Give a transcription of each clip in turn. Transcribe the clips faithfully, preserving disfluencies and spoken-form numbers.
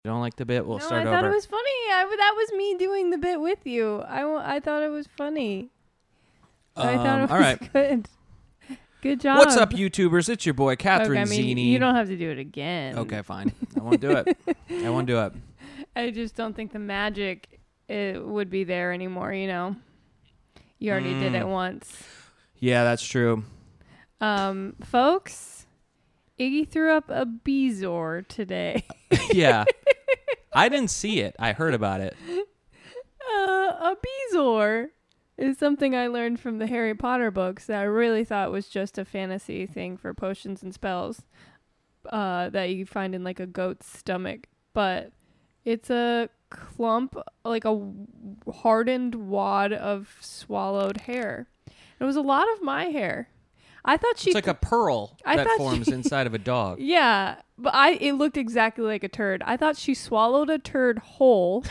You don't like the bit? We'll no, start I over. thought it was funny. I, that was me doing the bit with you. I, I thought it was funny. Um, I thought it was all right. good. Good job. What's up, YouTubers? It's your boy, Catherine okay, I mean, Zini. You don't have to do it again. Okay, fine. I won't do it. I won't do it. I just don't think the magic it would be there anymore, you know? You already mm. did it once. Yeah, that's true. Um, folks, Iggy threw up a Beezor today. Yeah. I didn't see it. I heard about it. Uh, a Beezor is something I learned from the Harry Potter books that I really thought was just a fantasy thing for potions and spells uh, that you find in like a goat's stomach. But it's a clump, like a hardened wad of swallowed hair. It was a lot of my hair. I thought she... It's like a pearl I that forms she, inside of a dog. Yeah, but I it looked exactly like a turd. I thought she swallowed a turd whole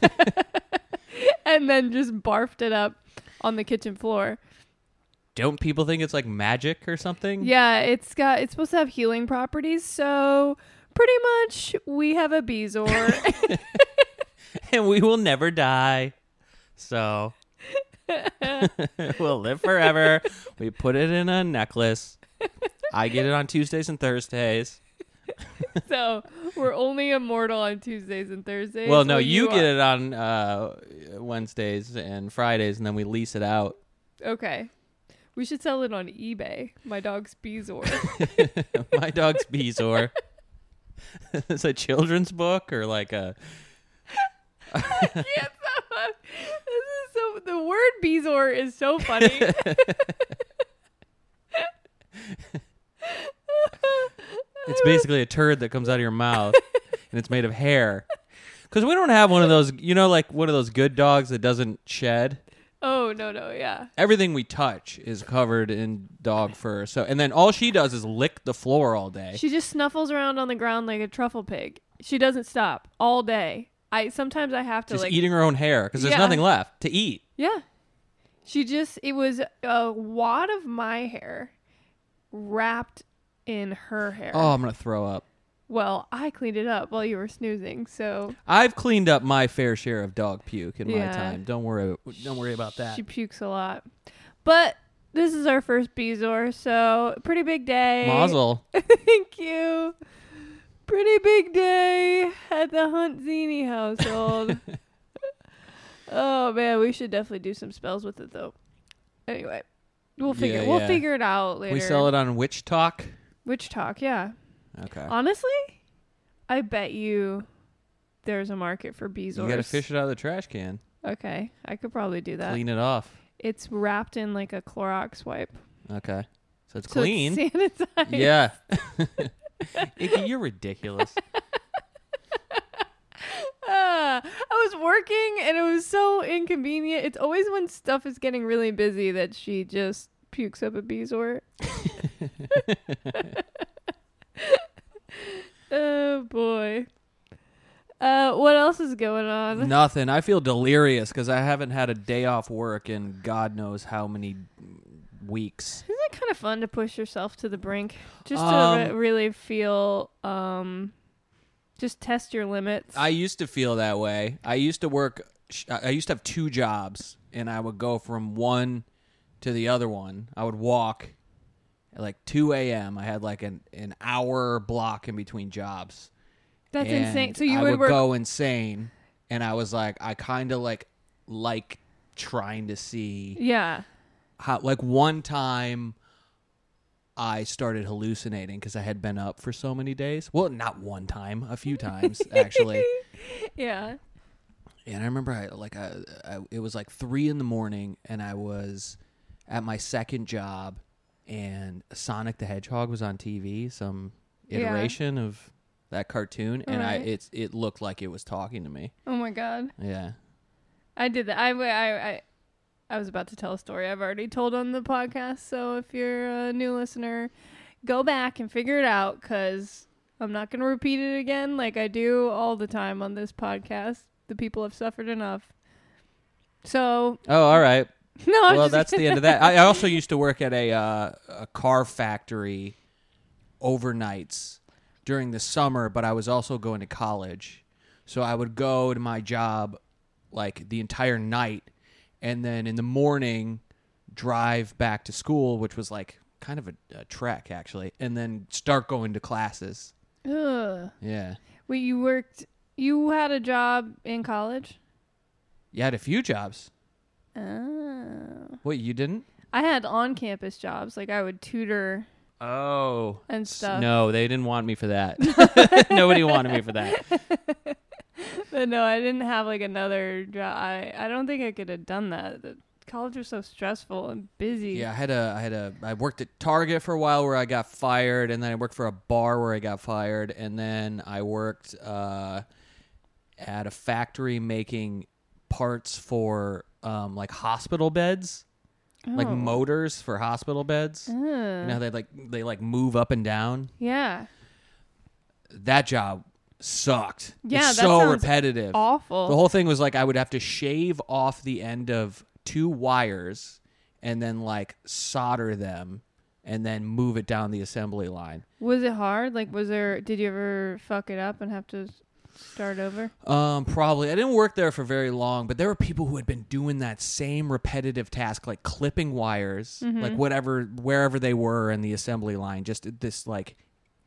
and then just barfed it up on the kitchen floor. Don't people think it's like magic or something? Yeah, it's got it's supposed to have healing properties, so pretty much we have a Beezor. And we will never die. So we'll live forever. We put it in a necklace. I get it on Tuesdays and Thursdays. So we're only immortal on Tuesdays and Thursdays. Well, no, you, you get are. it on uh, Wednesdays and Fridays, and then we lease it out. Okay. We should sell it on eBay. My dog's Beezor. My dog's Beezor. It's a children's book or like a... I can't stop. This is so... The word Beezor is so funny. It's basically a turd that comes out of your mouth, and it's made of hair. Because we don't have one of those, you know, like one of those good dogs that doesn't shed. Oh, no, no, yeah. Everything we touch is covered in dog fur. So, and then all she does is lick the floor all day. She just snuffles around on the ground like a truffle pig. She doesn't stop all day. I sometimes I have to just like eating her own hair because there's yeah. nothing left to eat. Yeah. She just, it was a wad of my hair wrapped in her hair. Oh, I'm going to throw up. Well, I cleaned it up while you were snoozing, so... I've cleaned up my fair share of dog puke in yeah. my time. Don't worry Don't worry about that. She pukes a lot. But this is our first Beezor, so pretty big day. Mazel. Thank you. Pretty big day at the Hunt Zini household. Oh, man, we should definitely do some spells with it, though. Anyway, we'll figure yeah, we'll yeah. figure it out later. We sell it on Witch Talk? Witch Talk, yeah. Okay. Honestly, I bet you there's a market for Beezors. You got to fish it out of the trash can. Okay, I could probably do that. Clean it off. It's wrapped in like a Clorox wipe. Okay. So it's so clean. It's sanitized. Yeah. Iggy, you're ridiculous. Uh, I was working and it was so inconvenient. It's always when stuff is getting really busy that she just pukes up a Beezor. Oh boy. Uh, what else is going on? Nothing. I feel delirious because I haven't had a day off work in God knows how many weeks. Isn't it kind of fun to push yourself to the brink? Just Um, to re- really feel, um, just test your limits. I used to feel that way. I used to work, I used to have two jobs, and I would go from one to the other one. I would walk at like two a.m. I had like an, an hour block in between jobs. That's and insane. So you I would, would work go insane, and I was like, I kind of like like trying to see Yeah. how. Like one time, I started hallucinating because I had been up for so many days. Well, not one time, a few times actually. Yeah. And I remember, I like, I, I, it was like three in the morning, and I was at my second job, and Sonic the Hedgehog was on T V, some iteration yeah. of that cartoon, and right. I it's it looked like it was talking to me. Oh my god. Yeah. I did that. I, I, I, I was about to tell a story I've already told on the podcast, so if you're a new listener, go back and figure it out, because I'm not going to repeat it again like I do all the time on this podcast. The people have suffered enough. So. Oh, all right. No, well, just that's the end of that. I also used to work at a uh, a car factory overnights during the summer, but I was also going to college. So I would go to my job like the entire night, and then in the morning drive back to school, which was like kind of a, a trek actually, and then start going to classes. Ugh. Yeah. Wait, you worked, you had a job in college? You had a few jobs. Oh. Wait, you didn't? I had on-campus jobs. Like, I would tutor Oh. and stuff. No, they didn't want me for that. Nobody wanted me for that. But no, I didn't have, like, another job. I, I don't think I could have done that. The college was so stressful and busy. Yeah, I had a, I had a, I worked at Target for a while where I got fired, and then I worked for a bar where I got fired, and then I worked uh, at a factory making parts for um, like hospital beds, Oh. like motors for hospital beds. Uh. You know, they like they like move up and down. Yeah. That job sucked. Yeah, it's that so sounds repetitive. Awful. The whole thing was like I would have to shave off the end of two wires and then like solder them and then move it down the assembly line. Was it hard? Like, was there, did you ever fuck it up and have to start over? Um, probably. I didn't work there for very long, but there were people who had been doing that same repetitive task, like clipping wires, Mm-hmm. like whatever, wherever they were in the assembly line. Just this like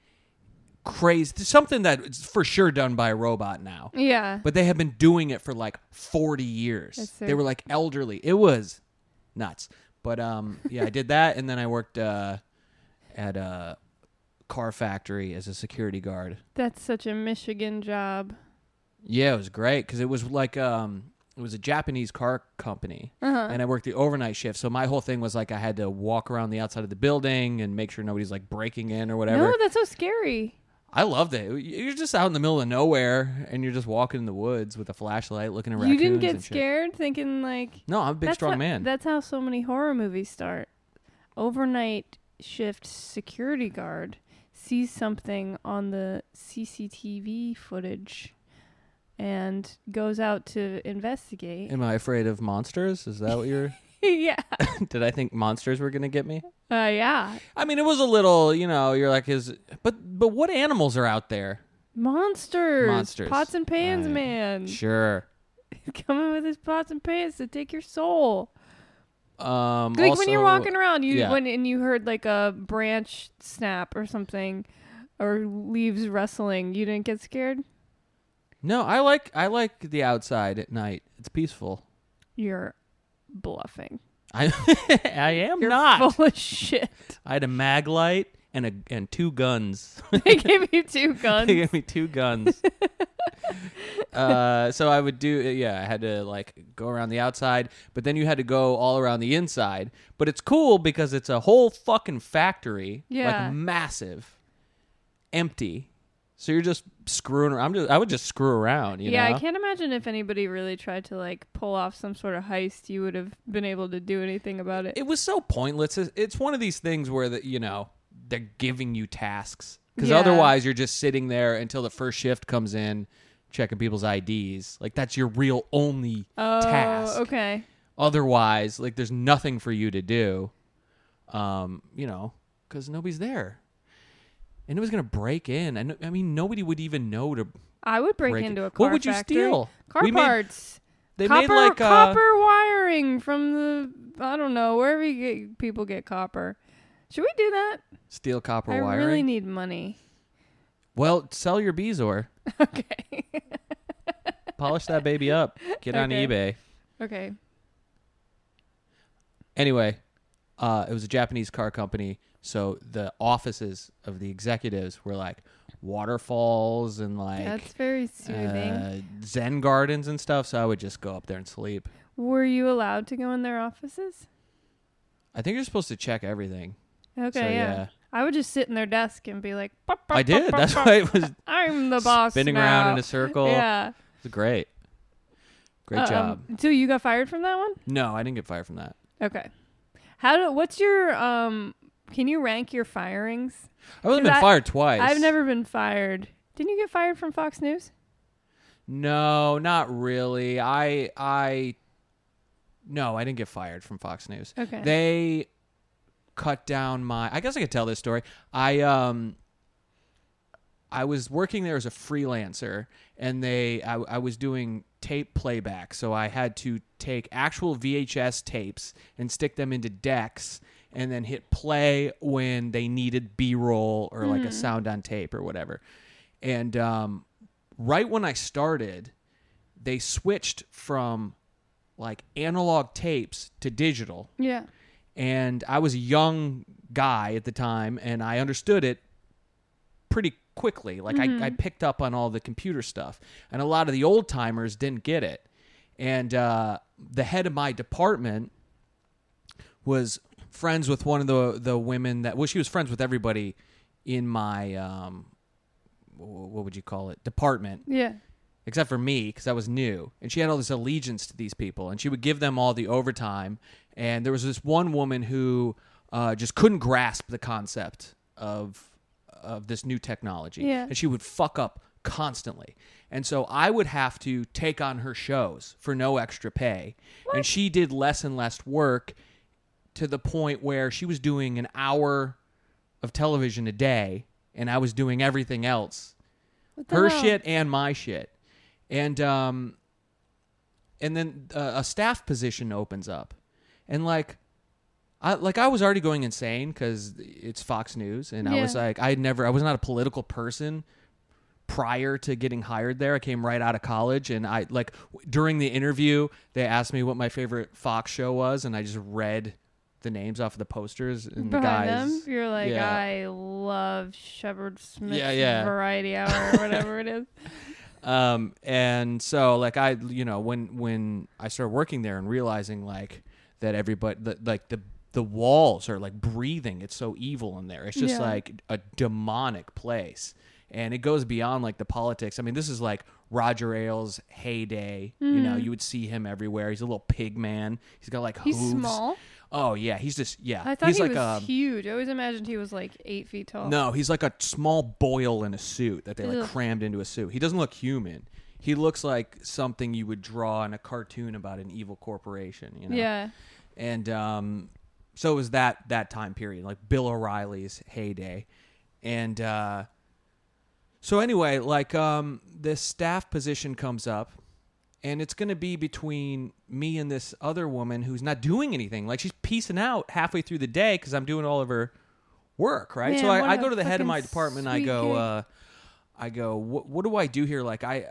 crazy, something that's for sure done by a robot now. Yeah. But they have been doing it for like forty years. That's They their- were like elderly. It was nuts. But um, yeah, I did that, and then I worked uh, at a car factory as a security guard. That's such a Michigan job. Yeah, it was great because it was like um, it was a Japanese car company, Uh-huh. and I worked the overnight shift. So my whole thing was like I had to walk around the outside of the building and make sure nobody's like breaking in or whatever. No, that's so scary. I loved it. You're just out in the middle of nowhere, and you're just walking in the woods with a flashlight, looking at You raccoons didn't get and shit. scared thinking like... No, I'm a big, that's strong how, man. That's how so many horror movies start. Overnight shift security guard sees something on the C C T V footage and goes out to investigate. Am I afraid of monsters? Is that what you're... Yeah. Did I think monsters were going to get me? Uh, yeah. I mean, it was a little, you know, you're like, is... But but what animals are out there? Monsters. Monsters. Pots and pans, Right. man. Sure. Coming with his pots and pans to take your soul. Um, Like also, when you're walking around, you yeah. when and you heard like a branch snap or something, or leaves rustling, you didn't get scared? No, I like I like the outside at night. It's peaceful. You're bluffing. I I am You're not. full of shit. I had a mag light and a and two guns. They gave you two guns. They gave me two guns. uh, so I would do, yeah, I had to like go around the outside, but then you had to go all around the inside. But it's cool because it's a whole fucking factory, Yeah. like massive, empty. So you're just screwing around. I'm just, I would just screw around, you yeah, know? I can't imagine if anybody really tried to like pull off some sort of heist, you would have been able to do anything about it. It was so pointless. It's- It's one of these things where, the, you know, they're giving you tasks. Because Yeah. otherwise you're just sitting there until the first shift comes in, checking people's I Ds. Like, that's your real only Oh, task. okay. Otherwise, like, there's nothing for you to do, um, you know, because nobody's there. And it was going to break in. And I mean, nobody would even know to I would break, break into it. a car What would you factory. steal? Car We made- parts. They copper, made like uh, copper wiring from the, I don't know, wherever you get, people get copper. Should we do that? steel copper I wiring. really need money. Well, sell your Bezor. Okay. Polish that baby up. Get on Okay. eBay. Okay. Anyway, uh, it was a Japanese car company, so the offices of the executives were like waterfalls and like That's very soothing. uh, Zen gardens and stuff. So I would just go up there and sleep. Were you allowed to go in their offices? I think you're supposed to check everything. Okay, So, yeah. yeah. I would just sit in their desk and be like, "Pop, pop, I did. pop, pop, That's pop. why it was I'm the boss spinning now." around in a circle. Yeah. It was great. Great Um, job. So you got fired from that one? No, I didn't get fired from that. Okay. How do? What's your um? Can you rank your firings? I've only 'Cause been I- fired twice. I've never been fired. Didn't you get fired from Fox News? No, not really. I I no, I didn't get fired from Fox News. Okay. They cut down my I guess I could tell this story. I um I was working there as a freelancer, and they I, I was doing tape playback, so I had to take actual V H S tapes and stick them into decks, and then hit play when they needed B-roll or like mm. a sound on tape or whatever. And um, right when I started, they switched from like analog tapes to digital. Yeah. And I was a young guy at the time, and I understood it pretty quickly. Like mm-hmm. I, I picked up on all the computer stuff, and a lot of the old timers didn't get it. And uh, the head of my department was friends with one of the the women that, well, she was friends with everybody in my, um, what would you call it, department. Yeah. Except for me, because I was new. And she had all this allegiance to these people, and she would give them all the overtime. And there was this one woman who uh, just couldn't grasp the concept of of this new technology. Yeah. And she would fuck up constantly. And so I would have to take on her shows for no extra pay. What? And she did less and less work to the point where she was doing an hour of television a day, and I was doing everything else. Her hell? shit and my shit. And um, and then uh, a staff position opens up. And like, I like I was already going insane because it's Fox News, and yeah. I was like, I never, I was not a political person prior to getting hired there. I came right out of college, and I like during the interview they asked me what my favorite Fox show was, and I just read the names off of the posters and behind the guys. Them, you're like, yeah. I love Shepard Smith's yeah, yeah. Variety Hour or whatever it is. Um, and so like I, you know, when when I started working there and realizing like that everybody, the, like the the walls are like breathing. It's so evil in there. It's just yeah. like a demonic place. And it goes beyond like the politics. I mean, this is like Roger Ailes' heyday. Mm. You know, you would see him everywhere. He's a little pig man. He's got like He's hooves. small. Oh yeah, he's just yeah. I thought he's he like was a, huge. I always imagined he was like eight feet tall. No, he's like a small boil in a suit that they like Ugh. crammed into a suit. He doesn't look human. He looks like something you would draw in a cartoon about an evil corporation. You know. Yeah. And um, so it was that that time period, like Bill O'Reilly's heyday, and uh, so anyway, like um, this staff position comes up. And it's going to be between me and this other woman who's not doing anything. Like, she's piecing out halfway through the day because I'm doing all of her work, right? Man, so I, what I a go to the head of my fucking department and I sweet go, gig. uh, I go, what, what do I do here? Like, I,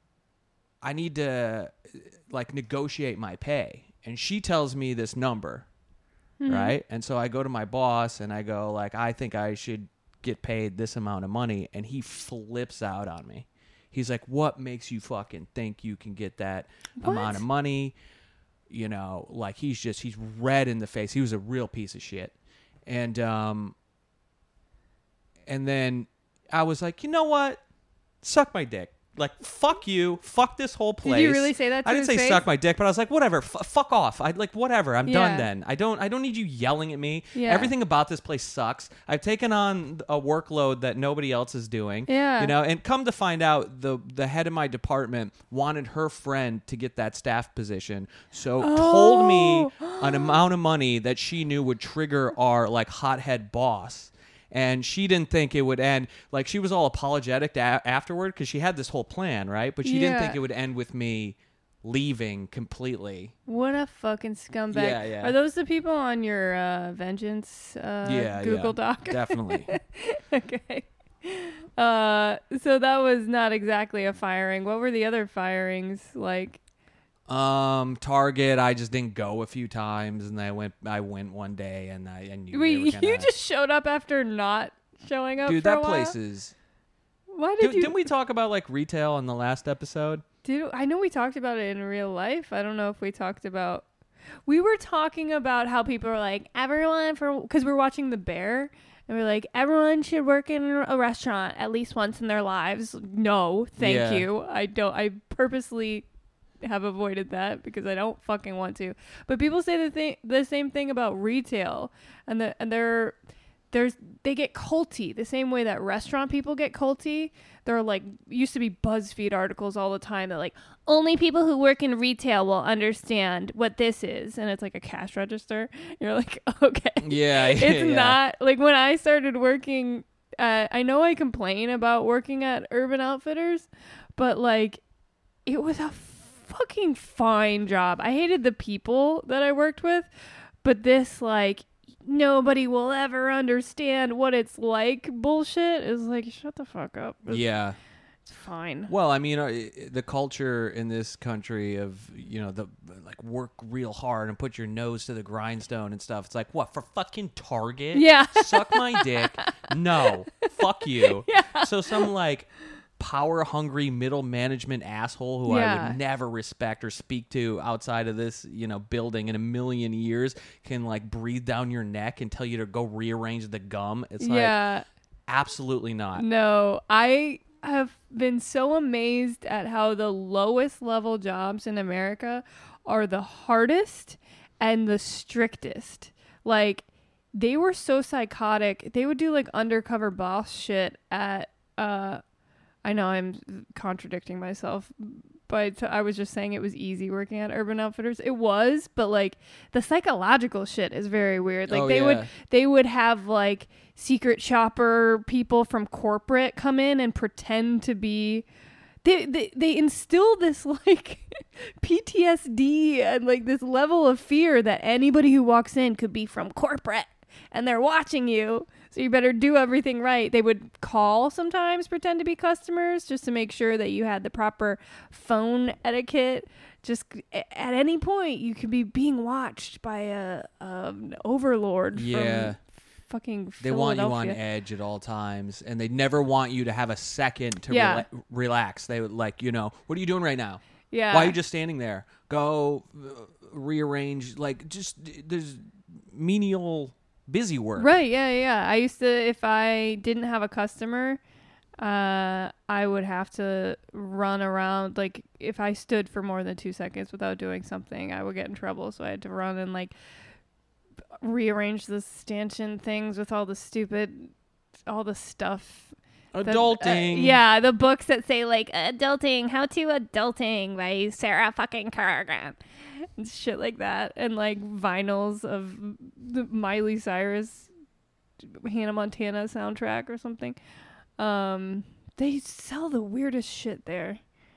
I need to, like, negotiate my pay. And she tells me this number, mm-hmm. right? And so I go to my boss and I go, like, I think I should get paid this amount of money. And he flips out on me. He's like, what makes you fucking think you can get that what? amount of money? You know, like he's just, he's red in the face. He was a real piece of shit. And, um, and then I was like, you know what? Suck my dick. Like, fuck you. Fuck this whole place. Did you really say that to I didn't his say face? suck my dick, but I was like, whatever. F- fuck off. I like, whatever. I'm Yeah. done then. I don't I don't need you yelling at me. Yeah. Everything about this place sucks. I've taken on a workload that nobody else is doing. Yeah. You know, and come to find out, the the head of my department wanted her friend to get that staff position. So Oh. told me an amount of money that she knew would trigger our like hothead boss. And she didn't think it would end. Like, she was all apologetic to a- afterward because she had this whole plan, right? But she didn't Yeah. think it would end with me leaving completely. What a fucking scumbag. Yeah, yeah. Are those the people on your uh, Vengeance uh, yeah, Google yeah, Doc? Definitely. Okay. Uh, so that was not exactly a firing. What were the other firings like? Um, Target, I just didn't go a few times, and I went. I went one day, and I and you. Wait, they were gonna, you just showed up after not showing up. dude, for that a while? place is. Why did Did, you? Didn't we talk about like retail in the last episode? Did I know we talked about it in real life? I don't know if we talked about. We were talking about how people are like everyone for because we're watching The Bear. And we're like, everyone should work in a restaurant at least once in their lives. No, thank Yeah. you. I don't. I purposely have avoided that because I don't fucking want to. But people say the thing, the same thing about retail, and the and they're there's they get culty the same way that restaurant people get culty. There are like used to be BuzzFeed articles all the time that like only people who work in retail will understand what this is, and it's like a cash register. You're like, okay, Yeah, it's yeah. not like when I started working uh, I know I complain about working at Urban Outfitters, but like it was a fucking fine job. I hated the people that I worked with, but this like nobody will ever understand what it's like bullshit is like, shut the fuck up. It's, yeah. It's fine. Well, I mean, uh, the culture in this country of, you know, the like work real hard and put your nose to the grindstone and stuff. It's like, what, for fucking Target? Yeah. Suck my dick? No. Fuck you. Yeah. So some like power-hungry middle management asshole who yeah. I would never respect or speak to outside of this, you know, building in a million years can like breathe down your neck and tell you to go rearrange the gum. It's like, yeah. absolutely not. No, I have been so amazed at how the lowest level jobs in America are the hardest and the strictest. Like, they were so psychotic. They would do like undercover boss shit at, uh, I know I'm contradicting myself, but I was just saying it was easy working at Urban Outfitters. It was, but like the psychological shit is very weird. Like oh, they yeah. would, they would have like secret shopper people from corporate come in and pretend to be, they, they, they instill this like P T S D and like this level of fear that anybody who walks in could be from corporate and they're watching you. So you better do everything right. They would call sometimes, pretend to be customers just to make sure that you had the proper phone etiquette. Just at any point, you could be being watched by a um, overlord yeah. from fucking They want you on Philadelphia. edge at all times, and they never want you to have a second to Yeah. rela- relax. They would like, you know, what are you doing right now? Yeah. Why are you just standing there? Go uh, rearrange. Like, just there's menial busy work. Right, yeah, yeah. I used to, if I didn't have a customer, uh, I would have to run around. Like, if I stood for more than two seconds without doing something, I would get in trouble. So I had to run and, like, rearrange the stanchion things with all the stupid, all the stuff. Adulting. The, uh, yeah, the books that say, like, adulting, how to adulting by Sarah fucking Kerrigan. And shit like that. And, like, vinyls of the Miley Cyrus Hannah Montana soundtrack or something. Um, they sell the weirdest shit there.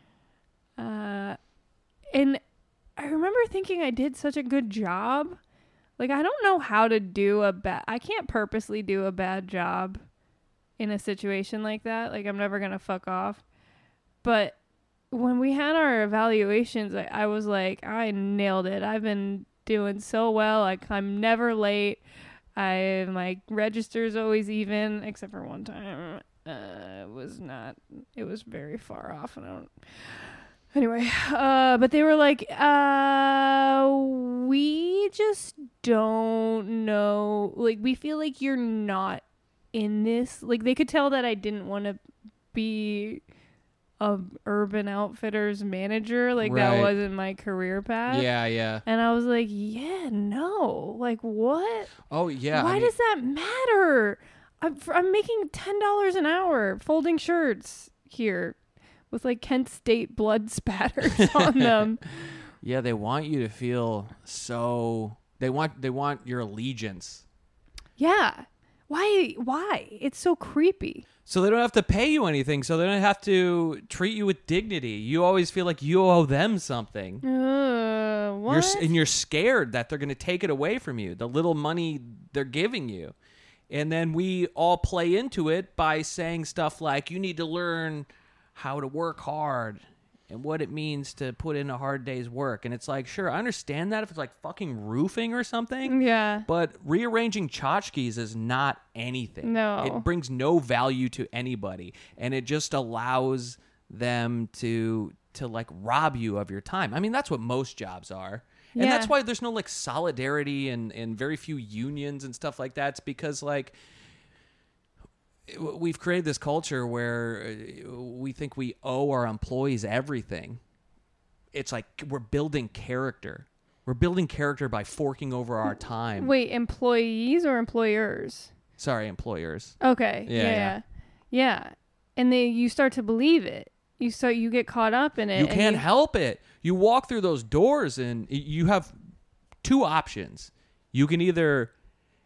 Uh, and I remember thinking I did such a good job. Like, I don't know how to do a bad... I can't purposely do a bad job in a situation like that. Like, I'm never gonna fuck off. But when we had our evaluations, I, I was like, I nailed it. I've been doing so well. Like, I'm never late. I my register's always even, except for one time. Uh, it was not. It was very far off, and I don't. Anyway, uh, but they were like, uh, we just don't know. Like, we feel like you're not in this. Like, they could tell that I didn't want to be a Urban Outfitters manager. Like, Right. that wasn't my career path. Yeah, yeah. And I was like, yeah, no. Like, what? Oh, yeah. Why I mean, does that matter? I'm, I'm making ten dollars an hour folding shirts here with, like, Kent State blood spatters on them. Yeah, they want you to feel so... They want they want your allegiance. Yeah. Why? Why? It's so creepy. So they don't have to pay you anything, so they don't have to treat you with dignity. You always feel like you owe them something. Uh, what? You're, s- and you're scared that they're going to take it away from you, the little money they're giving you. And then we all play into it by saying stuff like, you need to learn how to work hard and what it means to put in a hard day's work. And it's like, sure, I understand that if it's like fucking roofing or something. Yeah. But rearranging tchotchkes is not anything. No. It brings no value to anybody. And it just allows them to to like rob you of your time. I mean, that's what most jobs are. And Yeah. that's why there's no like solidarity and, and very few unions and stuff like that. It's because like we've created this culture where we think we owe our employees everything. It's like we're building character. We're building character by forking over our time. Wait, employees or employers? Sorry, employers. Okay. Yeah, Yeah. yeah. Yeah. Yeah. And then you start to believe it. You so you get caught up in it. You and can't you- help it. You walk through those doors and you have two options. You can either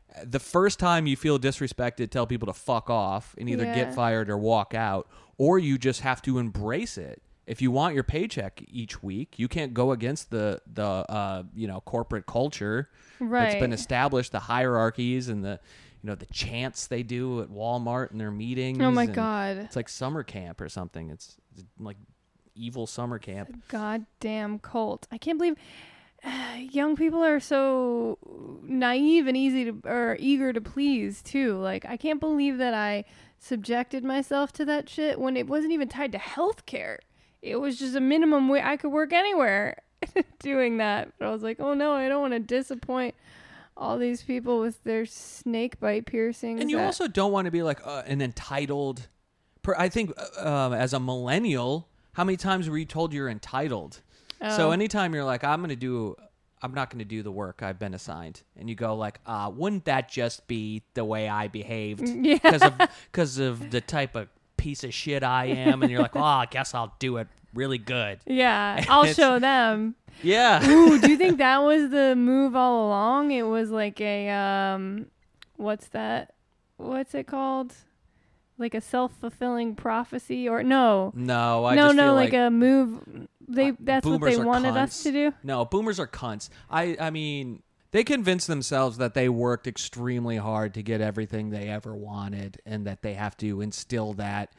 The first time you feel disrespected, tell people to fuck off and either Yeah. get fired or walk out, or you just have to embrace it. If you want your paycheck each week, you can't go against the the uh, you know corporate culture Right. that's been established, the hierarchies and the you know the chants they do at Walmart in their meetings. Oh my and God. It's like summer camp or something. It's, it's like evil summer camp. Goddamn cult. I can't believe uh, young people are so naive and easy to or eager to please too. Like I can't believe that I subjected myself to that shit when it wasn't even tied to healthcare. It was just a minimum way I could work anywhere doing that. But I was like, oh no, I don't want to disappoint all these people with their snake bite piercings. And you that- also don't want to be like uh, an entitled. Per- I think uh, um, as a millennial, how many times were you told you're entitled? Oh. So anytime you're like, I'm going to do, I'm not going to do the work I've been assigned, and you go like, uh, wouldn't that just be the way I behaved Yeah. because of because of the type of piece of shit I am? And you're like, oh, I guess I'll do it really good. Yeah, I'll It's- show them. Yeah. Ooh, do you think that was the move all along? It was like a um, what's that? What's it called? Like a self-fulfilling prophecy, or no? No, I no, just no, feel like, like a move. They uh, that's what boomers they are wanted us cunts. to do. No, boomers are cunts. I, I mean, they convinced themselves that they worked extremely hard to get everything they ever wanted, and that they have to instill that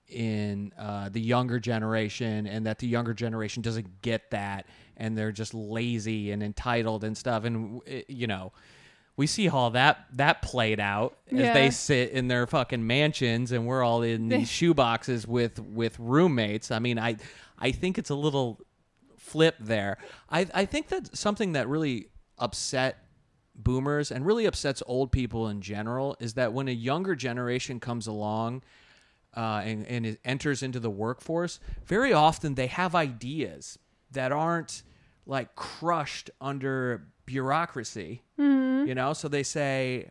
in uh, the younger generation, and that the younger generation doesn't get that, and they're just lazy and entitled and stuff. And it, you know, we see how that that played out as Yeah. they sit in their fucking mansions, and we're all in these shoeboxes with with roommates. I mean, I I think it's a little flip there. I I think that's something that really upset boomers and really upsets old people in general is that when a younger generation comes along uh, and, and it enters into the workforce, very often they have ideas that aren't like crushed under bureaucracy, Mm-hmm. you know? So they say,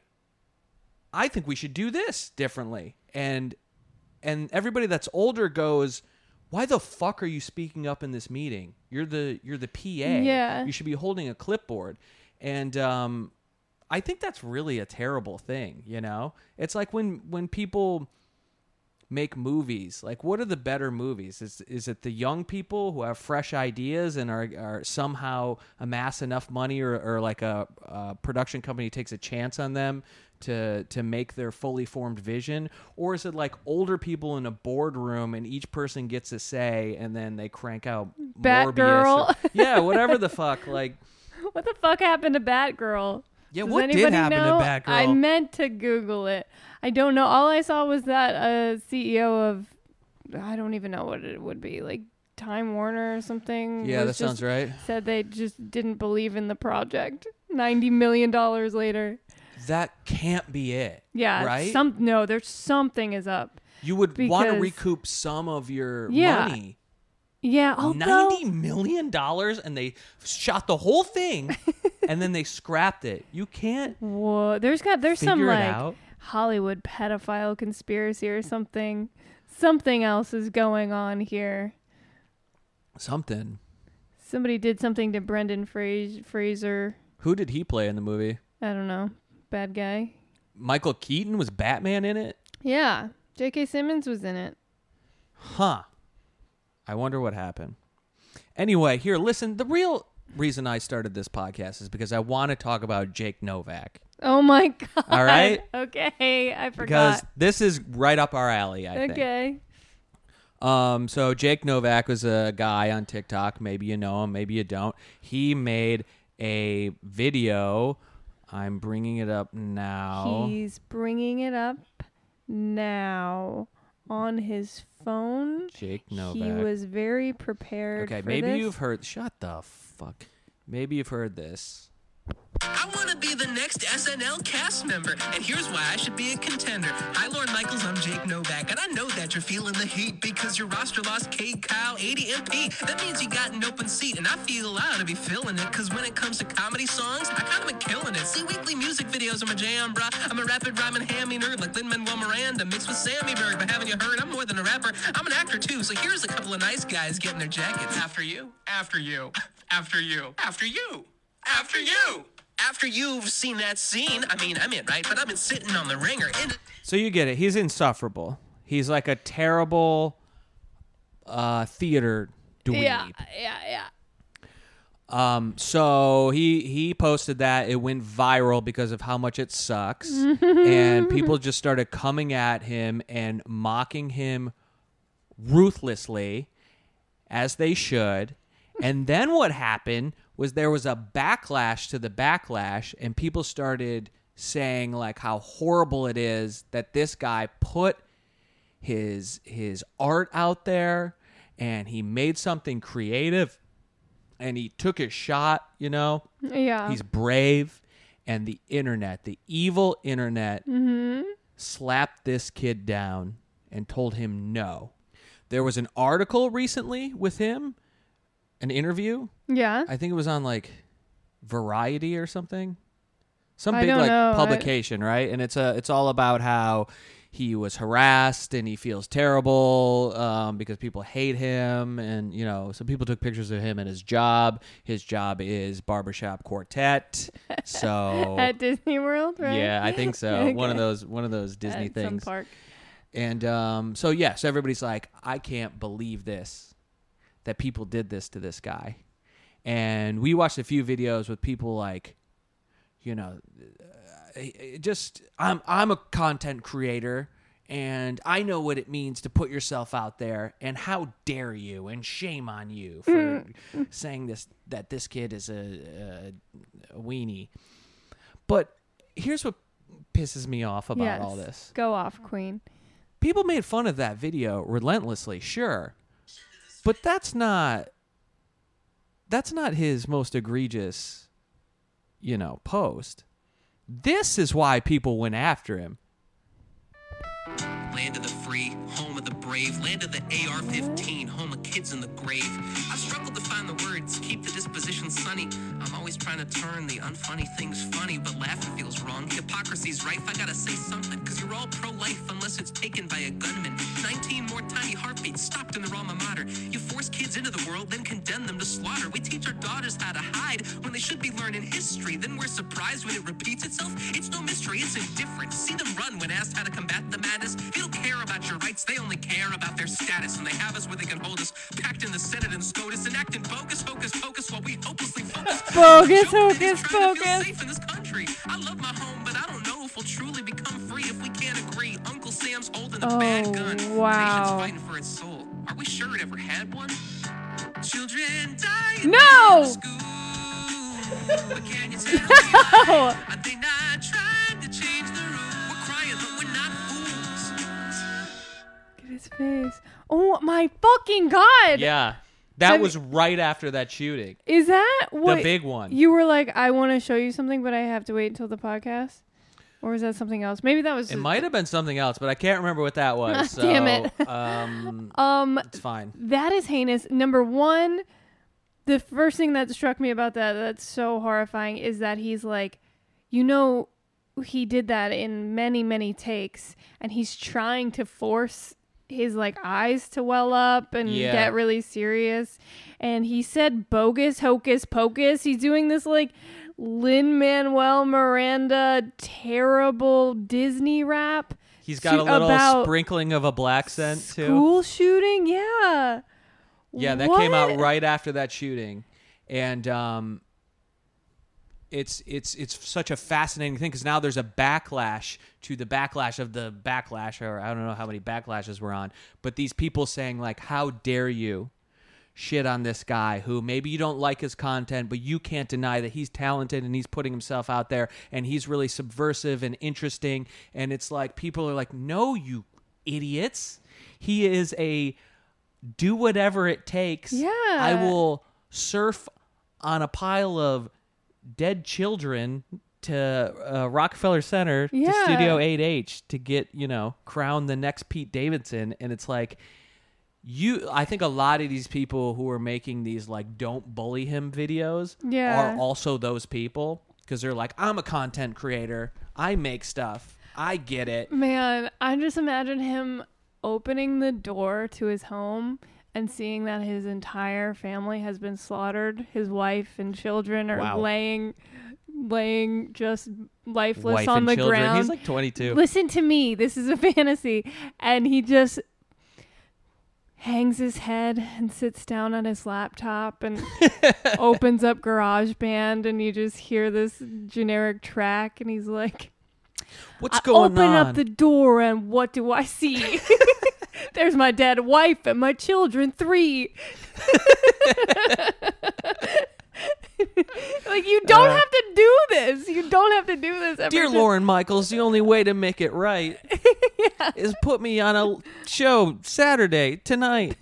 I think we should do this differently. And and everybody that's older goes, why the fuck are you speaking up in this meeting? You're the you're the P A. Yeah. You should be holding a clipboard. And um, I think that's really a terrible thing, you know? It's like when when people make movies, like what are the better movies? Is is it the young people who have fresh ideas and are, are somehow amass enough money, or, or like a, a production company takes a chance on them to to make their fully formed vision? Or is it like older people in a boardroom and each person gets a say and then they crank out Morbius Batgirl. or- yeah, whatever the fuck. Like, What the fuck happened to Batgirl? yeah, Does what did anybody happen know? to Batgirl? I meant to Google it. I don't know. All I saw was that a C E O of, I don't even know what it would be, like Time Warner or something. yeah, that was sounds just- right. Said they just didn't believe in the project. ninety million dollars later. That can't be it. Yeah. Right? Some No, there's something is up. You would want to because- recoup some of your Yeah. money. Yeah. Although, ninety million dollars, and they shot the whole thing and then they scrapped it. You can't Whoa, there's got there's figure some it like out. Hollywood pedophile conspiracy or something. Something else is going on here. Something. Somebody did something to Brendan Fra- Fraser. Who did he play in the movie? I don't know. Bad guy. Michael Keaton was Batman in it? Yeah. J K. Simmons was in it. Huh. I wonder what happened. Anyway, here, listen. The real reason I started this podcast is because I want to talk about Jake Novak. Oh my god. All right. Okay, I Because forgot. this is right up our alley, I think. Okay. Um, so Jake Novak was a guy on TikTok. Maybe you know him, maybe you don't. He made a video. I'm bringing it up now. He's bringing it up now on his phone. Jake Novak. He was very prepared. okay, for maybe this. you've heard. Shut the fuck. Maybe you've heard this. I want to be the next S N L cast member, and here's why I should be a contender. Hi, Lorne Michaels, I'm Jake Novak, and I know that you're feeling the heat because your roster lost Cade Kyle, eighty M P. That means you got an open seat, and I feel allowed to be feeling it, because when it comes to comedy songs, I kind of been killing it. See, weekly music videos are my jam, bruh. I'm a rapid rhyming hammy nerd like Lin-Manuel Miranda mixed with Sammy Berg, but haven't you heard? I'm more than a rapper. I'm an actor, too, so here's a couple of nice guys getting their jackets. After you, after you, after you, after you, after you. after you've seen that scene, I mean, I'm in, right? But I've been sitting on the ringer. And So you get it. He's insufferable. He's like a terrible uh, theater dweeb. Yeah, yeah, yeah. Um, so he he posted that. It went viral because of how much it sucks. And people just started coming at him and mocking him ruthlessly, as they should. And then what happened was there was a backlash to the backlash, and people started saying like how horrible it is that this guy put his his art out there and he made something creative and he took his shot, you know. Yeah. He's brave, and the internet, the evil internet, mm-hmm. slapped this kid down and told him no. There was an article recently with him, an interview. Yeah. I think it was on like Variety or something. Some I big don't like know. publication, I... right? And it's a it's all about how he was harassed and he feels terrible um, because people hate him. And, you know, some people took pictures of him at his job. His job is Barbershop Quartet. So at Disney World, right? Yeah, I think so. Okay. One of those one of those Disney at things. Some park. And um, so, yeah, so everybody's like, I can't believe this, that people did this to this guy. And we watched a few videos with people like, you know, just I'm I'm a content creator and I know what it means to put yourself out there, and how dare you, and shame on you for saying this, that this kid is a, a, a weenie. But here's what pisses me off about Yes. all this. Go off, Queen. People made fun of that video relentlessly, sure. But that's not that's not his most egregious, you know, post. This is why people went after him. land of the free, home of the brave, land of the A R fifteen, home of kids in the grave. I've struggled to find the words, keep the disposition sunny. I'm always trying to turn the unfunny things funny, but laughing feels wrong. Hypocrisy's rife, I gotta say something, cause you're all pro-life unless it's taken by a gunman. nineteen more tiny heartbeats stopped in their alma mater. You force kids into the world, then condemn them to slaughter. We teach our daughters how to hide when they should be learning history. Then we're surprised when it repeats itself. It's no mystery, it's indifference. See them run when asked how to combat the madness. They don't care about your rights, they only care about their status. And they have us where they can hold us, packed in the Senate and SCOTUS, and acting bogus, hocus pocus, while we hopelessly focus. Bogus, Joke that hocus he's trying to feel pocus. safe in this country. I love my home, but I don't know if we'll truly become free if we can't agree. Uncle Sam's holding a Oh, bad gun. wow. Nation's fighting for its soul. Are we sure it ever had one? Children die. No! What can you tell me? No! Are they not trying to change the rules? We're crying, but we're not fools. Look at his face. Oh my fucking god! Yeah. That Have was you- right after that shooting. Is that what? The big one. You were like, I want to show you something, but I have to wait until the podcast? Or was that something else? Maybe that was. It might have been something else, but I can't remember what that was. So, Damn it. um, Um, it's fine. that is heinous. Number one, the first thing that struck me about that that's so horrifying is that he's like, you know, he did that in many, many takes, and he's trying to force his like eyes to well up and Yeah. get really serious. And he said bogus, hocus pocus. He's doing this like Lin-Manuel Miranda terrible Disney rap. He's got a shoot little about sprinkling of a black scent, too. School shooting? Yeah. Yeah, that came out What? right after that shooting, and um, it's it's it's such a fascinating thing because now there's a backlash to the backlash of the backlash, or I don't know how many backlashes we're on, but these people saying like, "How dare you shit on this guy who maybe you don't like his content, but you can't deny that he's talented and he's putting himself out there and he's really subversive and interesting." And it's like people are like, "No, you idiots! He is a." Do whatever it takes. Yeah. I will surf on a pile of dead children to uh, Rockefeller Center Yeah. to Studio eight H to get, you know, crown the next Pete Davidson. And it's like, you, I think a lot of these people who are making these like don't bully him videos Yeah. are also those people because they're like, I'm a content creator. I make stuff. I get it. Man, I just imagine him opening the door to his home and seeing that his entire family has been slaughtered. His wife and children are Wow. laying laying just lifeless Wife on and the children. ground. He's like twenty-two. Listen to me. This is a fantasy. And he just hangs his head and sits down on his laptop and opens up GarageBand, and you just hear this generic track, and he's like, What's I going open on? up the door, and what do I see? There's my dead wife and my children, three. Like, you don't Uh, have to do this. You don't have to do this. Every Dear time. Lauren Michaels, the only way to make it right Yeah. is put me on a show Saturday tonight.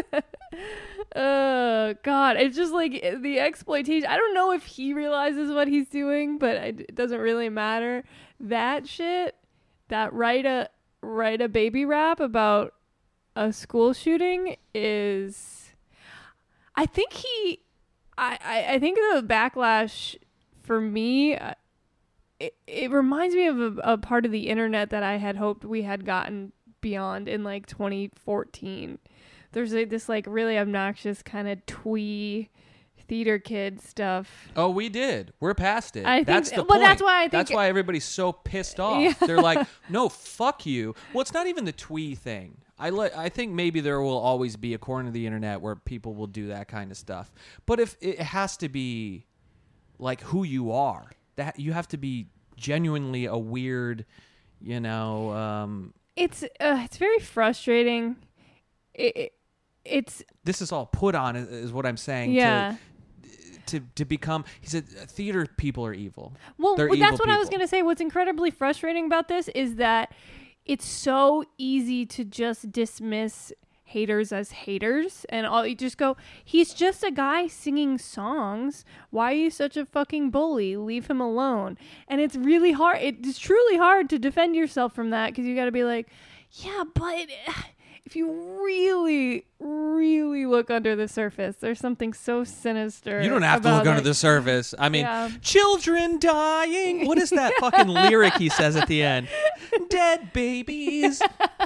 Oh, God. It's just like the exploitation. I don't know if he realizes what he's doing, but it doesn't really matter. That shit, that write a, write a baby rap about a school shooting is, I think he, I, I, I think the backlash for me, uh, it, it reminds me of a, a part of the internet that I had hoped we had gotten beyond in like twenty fourteen. There's like this like really obnoxious kind of twee theater kid stuff. Oh, we did. We're past it. I think- that's the well, point. that's why I think That's it- why everybody's so pissed off. Yeah. They're like, no, fuck you. Well, it's not even the twee thing. I le- I think maybe there will always be a corner of the internet where people will do that kind of stuff. But if it has to be like who you are, that you have to be genuinely a weird, you know. Um, It's uh, it's very frustrating. It, it it's this is all put on, is- is what I'm saying. yeah. To, to to become, he said, theater people are evil. Well, They're well, that's evil what I was people. going to say. What's incredibly frustrating about this is that it's so easy to just dismiss haters as haters, and all you just go, he's just a guy singing songs. Why are you such a fucking bully? Leave him alone. And it's really hard. It's truly hard to defend yourself from that, because you got to be like, yeah, but if you really, really look under the surface, there's something so sinister. You don't have to about, look under like- the surface. I mean, Yeah. children dying. What is that fucking lyric he says at the end? Dead babies.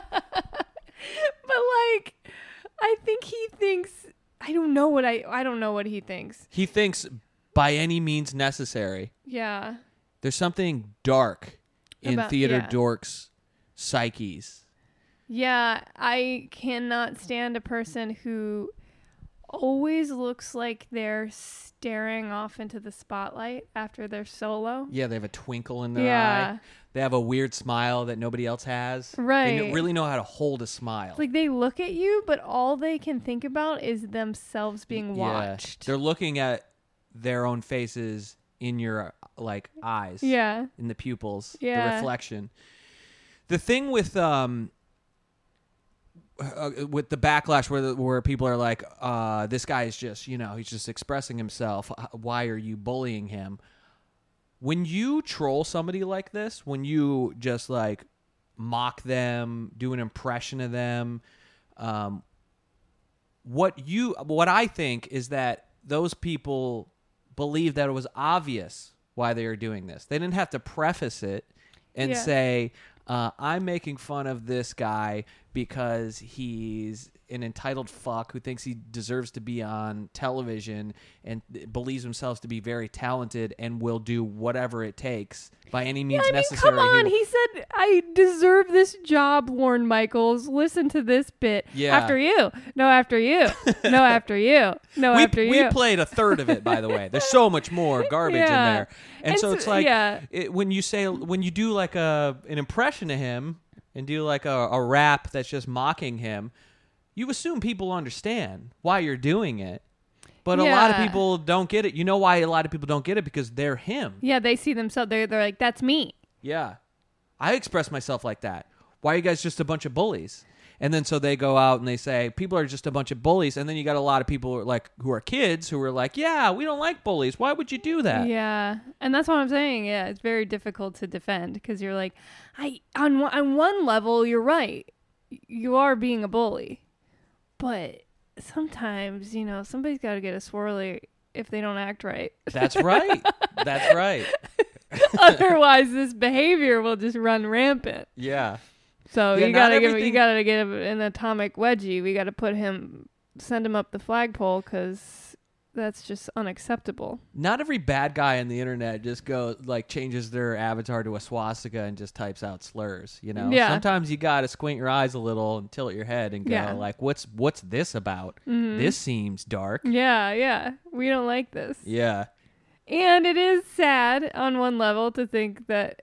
But like, I think he thinks. I don't know what I. I don't know what he thinks. He thinks by any means necessary. Yeah. There's something dark in About- theater yeah. dorks' psyches. Yeah. I cannot stand a person who always looks like they're staring off into the spotlight after their solo. Yeah, they have a twinkle in their Yeah. eye. They have a weird smile that nobody else has. They Right. kn- really know how to hold a smile. It's like they look at you, but all they can think about is themselves being Yeah. watched. They're looking at their own faces in your like eyes. Yeah. In the pupils, the Yeah. reflection. The thing with um uh, with the backlash where the, where people are like, uh, this guy is just, you know, he's just expressing himself. Why are you bullying him? When you troll somebody like this, when you just like mock them, do an impression of them, um, what you what I think is that those people believe that it was obvious why they were doing this. They didn't have to preface it and Yeah. say, uh, I'm making fun of this guy because he's an entitled fuck who thinks he deserves to be on television and believes himself to be very talented and will do whatever it takes by any means I mean, necessary. come on. will- He said, I deserve this job, Lorne Michaels. Listen to this bit. Yeah. After you. No, after you. No, after you. No, we, after we you. played a third of it, by the way. There's so much more garbage in Yeah. there, and, And so so- it's like yeah. it, when you say when you do like a an impression of him and do like a, a rap that's just mocking him, you assume people understand why you're doing it, but a lot of Yeah. people don't get it. You know why a lot of people don't get it? Because they're him. Yeah, they see themselves. They're, they're like, that's me. Yeah. I express myself like that. Why are you guys just a bunch of bullies? And then so they go out and they say people are just a bunch of bullies, and then you got a lot of people who are like who are kids who are like, yeah, we don't like bullies. Why would you do that? Yeah, and that's what I'm saying. Yeah, it's very difficult to defend because you're like, I on one- on one level you're right, you are being a bully, but sometimes you know somebody's got to get a swirly if they don't act right. That's right. That's right. Otherwise, this behavior will just run rampant. Yeah. So Yeah, you not gotta give everything- you gotta give an atomic wedgie. We gotta put him, send him up the flagpole because that's just unacceptable. Not every bad guy on the internet just goes like changes their avatar to a swastika and just types out slurs. You know, Yeah. sometimes you got to squint your eyes a little and tilt your head and go Yeah. like, "What's what's this about? Mhm. This seems dark." Yeah, yeah. We don't like this. Yeah. And it is sad on one level to think that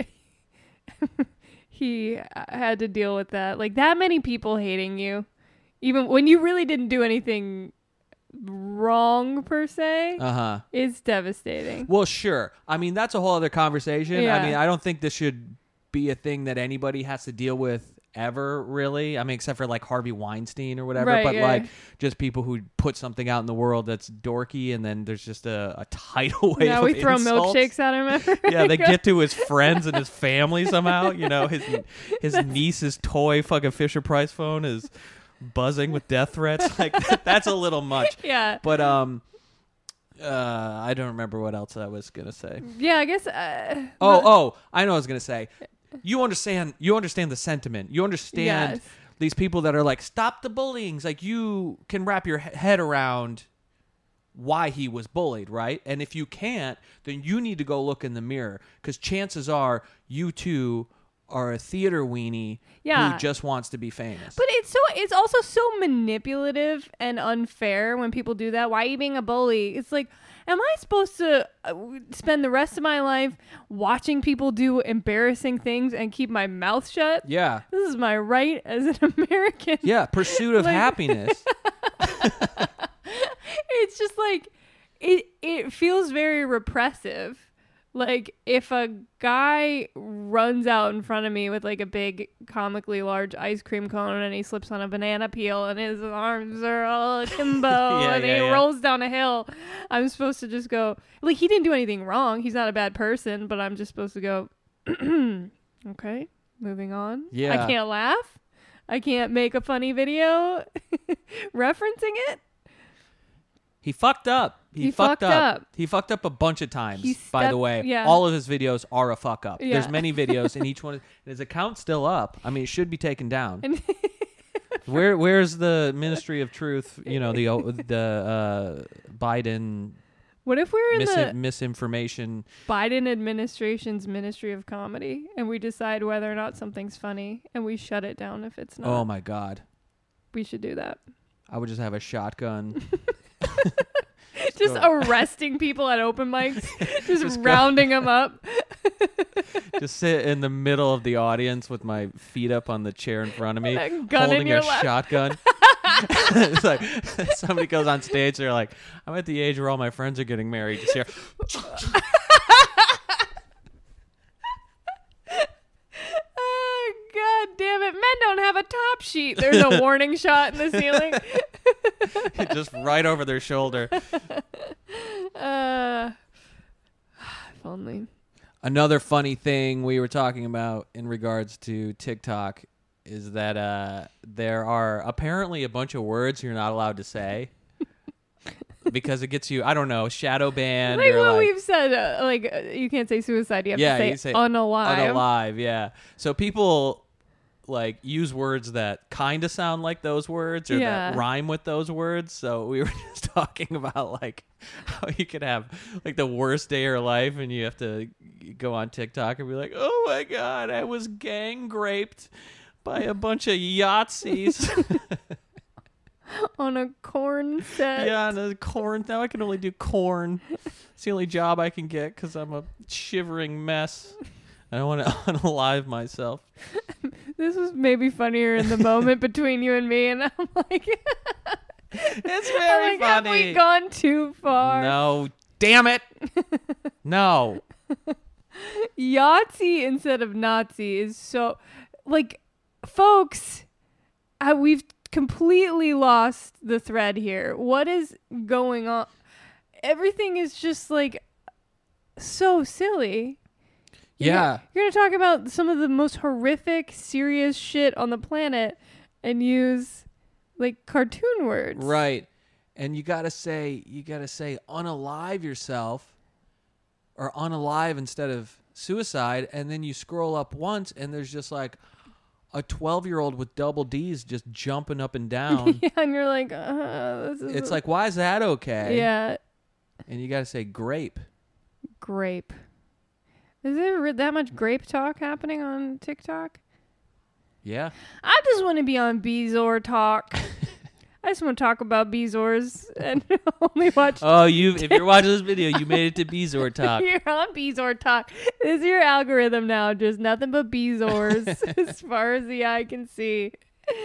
he had to deal with that. Like that many people hating you, even when you really didn't do anything wrong per se, Uh huh. is devastating. Well, sure. I mean, that's a whole other conversation. Yeah. I mean, I don't think this should be a thing that anybody has to deal with ever, really. I mean, except for like Harvey Weinstein or whatever. Right, but yeah. like just people who put something out in the world that's dorky, and then there's just a, a tidal wave. Now of we throw insults. milkshakes at him. Every Yeah, they get to his friends and his family somehow. You know, his his niece's toy fucking Fisher Price phone is buzzing with death threats. Like that's a little much. Yeah. But um, uh, I don't remember what else I was gonna say. Yeah, I guess. Uh, Oh, the- oh, I know what I was gonna say. You understand? You understand the sentiment. You understand Yes. these people that are like, stop the bullying. It's like you can wrap your he- head around why he was bullied, right? And if you can't, then you need to go look in the mirror because chances are you too are a theater weenie Yeah. who just wants to be famous. But it's so it's also so manipulative and unfair when people do that. Why are you being a bully? It's like, am I supposed to uh, spend the rest of my life watching people do embarrassing things and keep my mouth shut? yeah. This is my right as an American. Yeah. Pursuit of Like- happiness. It's just like it it feels very repressive. Like if a guy runs out in front of me with like a big comically large ice cream cone and he slips on a banana peel and his arms are all akimbo Yeah, and yeah, he yeah. rolls down a hill, I'm supposed to just go like he didn't do anything wrong. He's not a bad person, but I'm just supposed to go okay, moving on. Yeah. I can't laugh. I can't make a funny video referencing it. He fucked up. He, He fucked, fucked up. up. He fucked up a bunch of times, He by the stepped- way. yeah. All of his videos are a fuck up. Yeah. There's many videos, and each one, his account's still up. I mean, it should be taken down. And Where, Where's the Ministry of Truth, you know, the the uh, Biden what if we're in mis- the misinformation? Biden administration's Ministry of Comedy and we decide whether or not something's funny and we shut it down if it's not? Oh, my God. We should do that. I would just have a shotgun. Just go- arresting people at open mics, just, Just go- rounding them up. Just sit in the middle of the audience with my feet up on the chair in front of me, A gun in holding your a lap. shotgun. It's like somebody goes on stage, they're like, I'm at the age where all my friends are getting married. Just hear, Oh, God damn it. Men don't have a top sheet. There's a warning shot in the ceiling. just right over their shoulder. Uh, if only. Another funny thing we were talking about in regards to TikTok is that uh, there are apparently a bunch of words you're not allowed to say because it gets you, I don't know, shadow banned. Like or what like, we've said, uh, like uh, you can't say suicide. You have Yeah, to say, you say unalive. unalive, yeah. So people like use words that kind of sound like those words or Yeah. that rhyme with those words. So we were just talking about like how you could have like the worst day of your life and you have to go on TikTok and be like, oh my God, I was gang raped by a bunch of Yahtzees. On a corn set. Yeah, and the corn. Now I can only do corn. It's the only job I can get because I'm a shivering mess. I don't want to unalive myself. This was maybe funnier in the moment between you and me, and I'm like, It's I'm very like, have funny. we gone too far? No, damn it. No. Yahtzee instead of Nazi is so, like, folks, uh, we've completely lost the thread here. What is going on? Everything is just like so silly. You're Yeah. gonna- You're going to talk about some of the most horrific, serious shit on the planet and use like cartoon words. Right. And you got to say, you got to say unalive yourself or unalive instead of suicide. And then you scroll up once and there's just like a twelve year old with double D's just jumping up and down. Yeah, and you're like, uh, this is It's a- like, why is that okay? yeah. And you got to say grape. Grape. Is there re- that much grape talk happening on TikTok? Yeah. I just want to be on Beezor Talk. I just want to talk about Beezors and only watch. Oh, you! If you're watching this video, you made it to Beezor Talk. You're on Beezor Talk. This is your algorithm now. Just nothing but Beezors as far as the eye can see.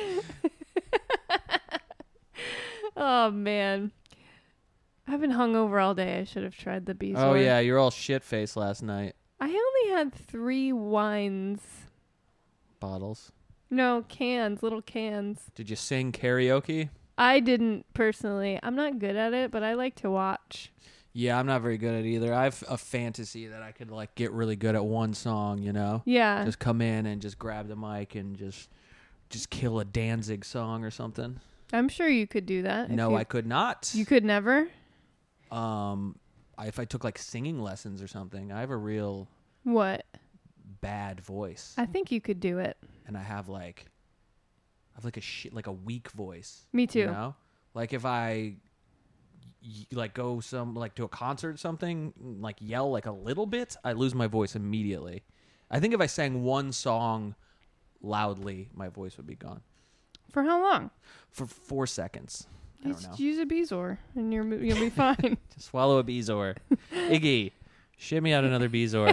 Oh, man. I've been hungover all day. I should have tried the Beezor. Oh, yeah. You're all shit-faced last night. I only had three wines. Bottles. No, cans. Little cans. Did you sing karaoke? I didn't personally. I'm not good at it, but I like to watch. Yeah, I'm not very good at it either. I have a fantasy that I could like get really good at one song, you know? Yeah. Just come in and just grab the mic and just just kill a Danzig song or something. I'm sure you could do that. No, you, I could not. You could never? Um, I, if I took like singing lessons or something, I have a real What? bad voice. I think you could do it. And I have like I have like a shit like a weak voice. Me too. You know? Like if I y- like go some like to a concert or something, like yell like a little bit, I lose my voice immediately. I think if I sang one song loudly, my voice would be gone. For how long? For four seconds. I don't know. Just use a Beezor and you're you'll be fine. Just swallow a Beezor. Iggy, shimmy out another Beezor.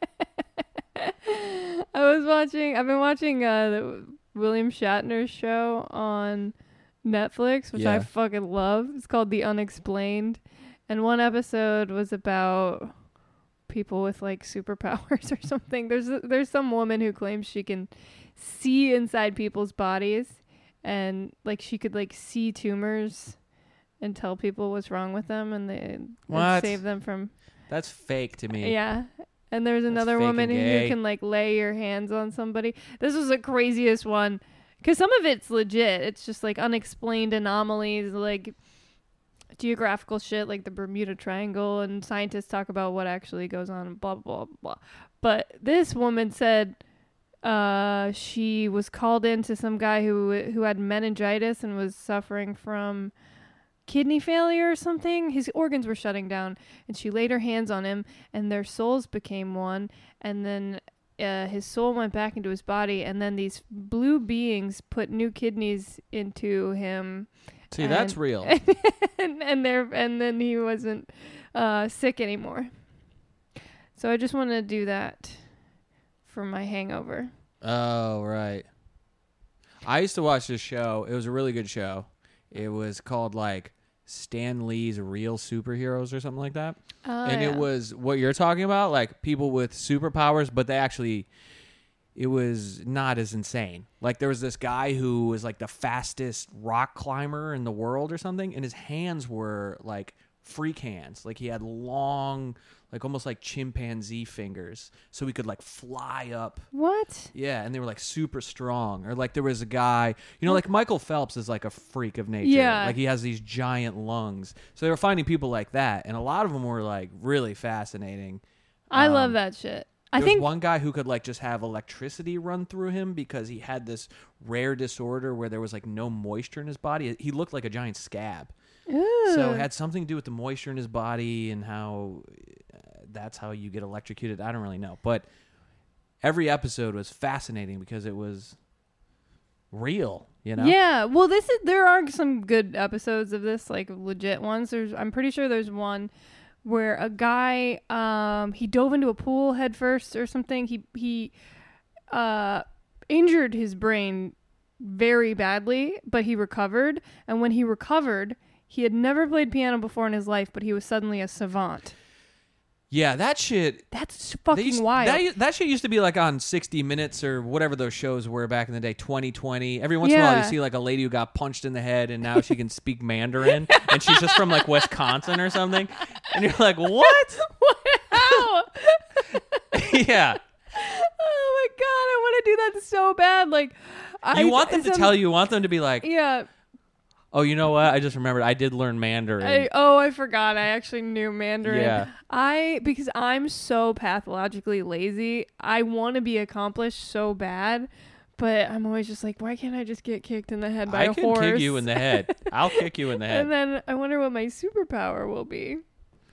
I was watching. I've been watching uh, the William Shatner show on Netflix, which I Yeah. fucking love. It's called The Unexplained, and one episode was about people with like superpowers or something. There's a, there's some woman who claims she can see inside people's bodies, and like she could like see tumors and tell people what's wrong with them, and they and What? save them from. That's fake to me. Yeah. And there's That's another fake woman and who gay. can like lay your hands on somebody. This was the craziest one because some of it's legit. It's just like unexplained anomalies, like geographical shit, like the Bermuda Triangle, and scientists talk about what actually goes on and blah, blah, blah. But this woman said uh, she was called in to some guy who who had meningitis and was suffering from kidney failure or something. His organs were shutting down, and she laid her hands on him and their souls became one, and then uh, his soul went back into his body, and then these blue beings put new kidneys into him. See, and, that's real. and and there and then he wasn't uh, sick anymore. So I just want to do that for my hangover. Oh, right. I used to watch this show. It was a really good show. It was called like Stan Lee's Real Superheroes or something like that. Oh, and yeah. it was what you're talking about, like people with superpowers, but they actually, it was not as insane. Like there was this guy who was like the fastest rock climber in the world or something, and his hands were like freak hands. Like he had long, like almost like chimpanzee fingers, so he could like fly up. What? Yeah, and they were like super strong. Or like there was a guy, you know, like Michael Phelps is like a freak of nature. Yeah. Like he has these giant lungs. So they were finding people like that, and a lot of them were like really fascinating. I Um, love that shit. I There think was one guy who could like just have electricity run through him because he had this rare disorder where there was like no moisture in his body. He looked like a giant scab. So Ooh. it had something to do with the moisture in his body and how uh, that's how you get electrocuted. I don't really know. But every episode was fascinating because it was real, you know? Yeah, well, this is there are some good episodes of this, like legit ones. There's, I'm pretty sure there's one where a guy, um, he dove into a pool head first or something. He he, uh, injured his brain very badly, but he recovered. And when he recovered, he had never played piano before in his life, but he was suddenly a savant. Yeah, that shit. That's they fucking used- wild. That, that shit used to be like on sixty minutes or whatever those shows were back in the day, twenty twenty. Every once in a while you Yeah. see like a lady who got punched in the head and now she can speak Mandarin and she's just from like Wisconsin or something. And you're like, what? How? Yeah. Oh my god, I want to do that so bad. Like, I You want them to some- tell you, you want them to be like, Yeah. oh, you know what? I just remembered I did learn Mandarin. I, oh, I forgot. I actually knew Mandarin. Yeah. I because I'm so pathologically lazy. I want to be accomplished so bad, but I'm always just like, why can't I just get kicked in the head by I a can horse? kick you in the head. I'll kick you in the head. And then I wonder what my superpower will be.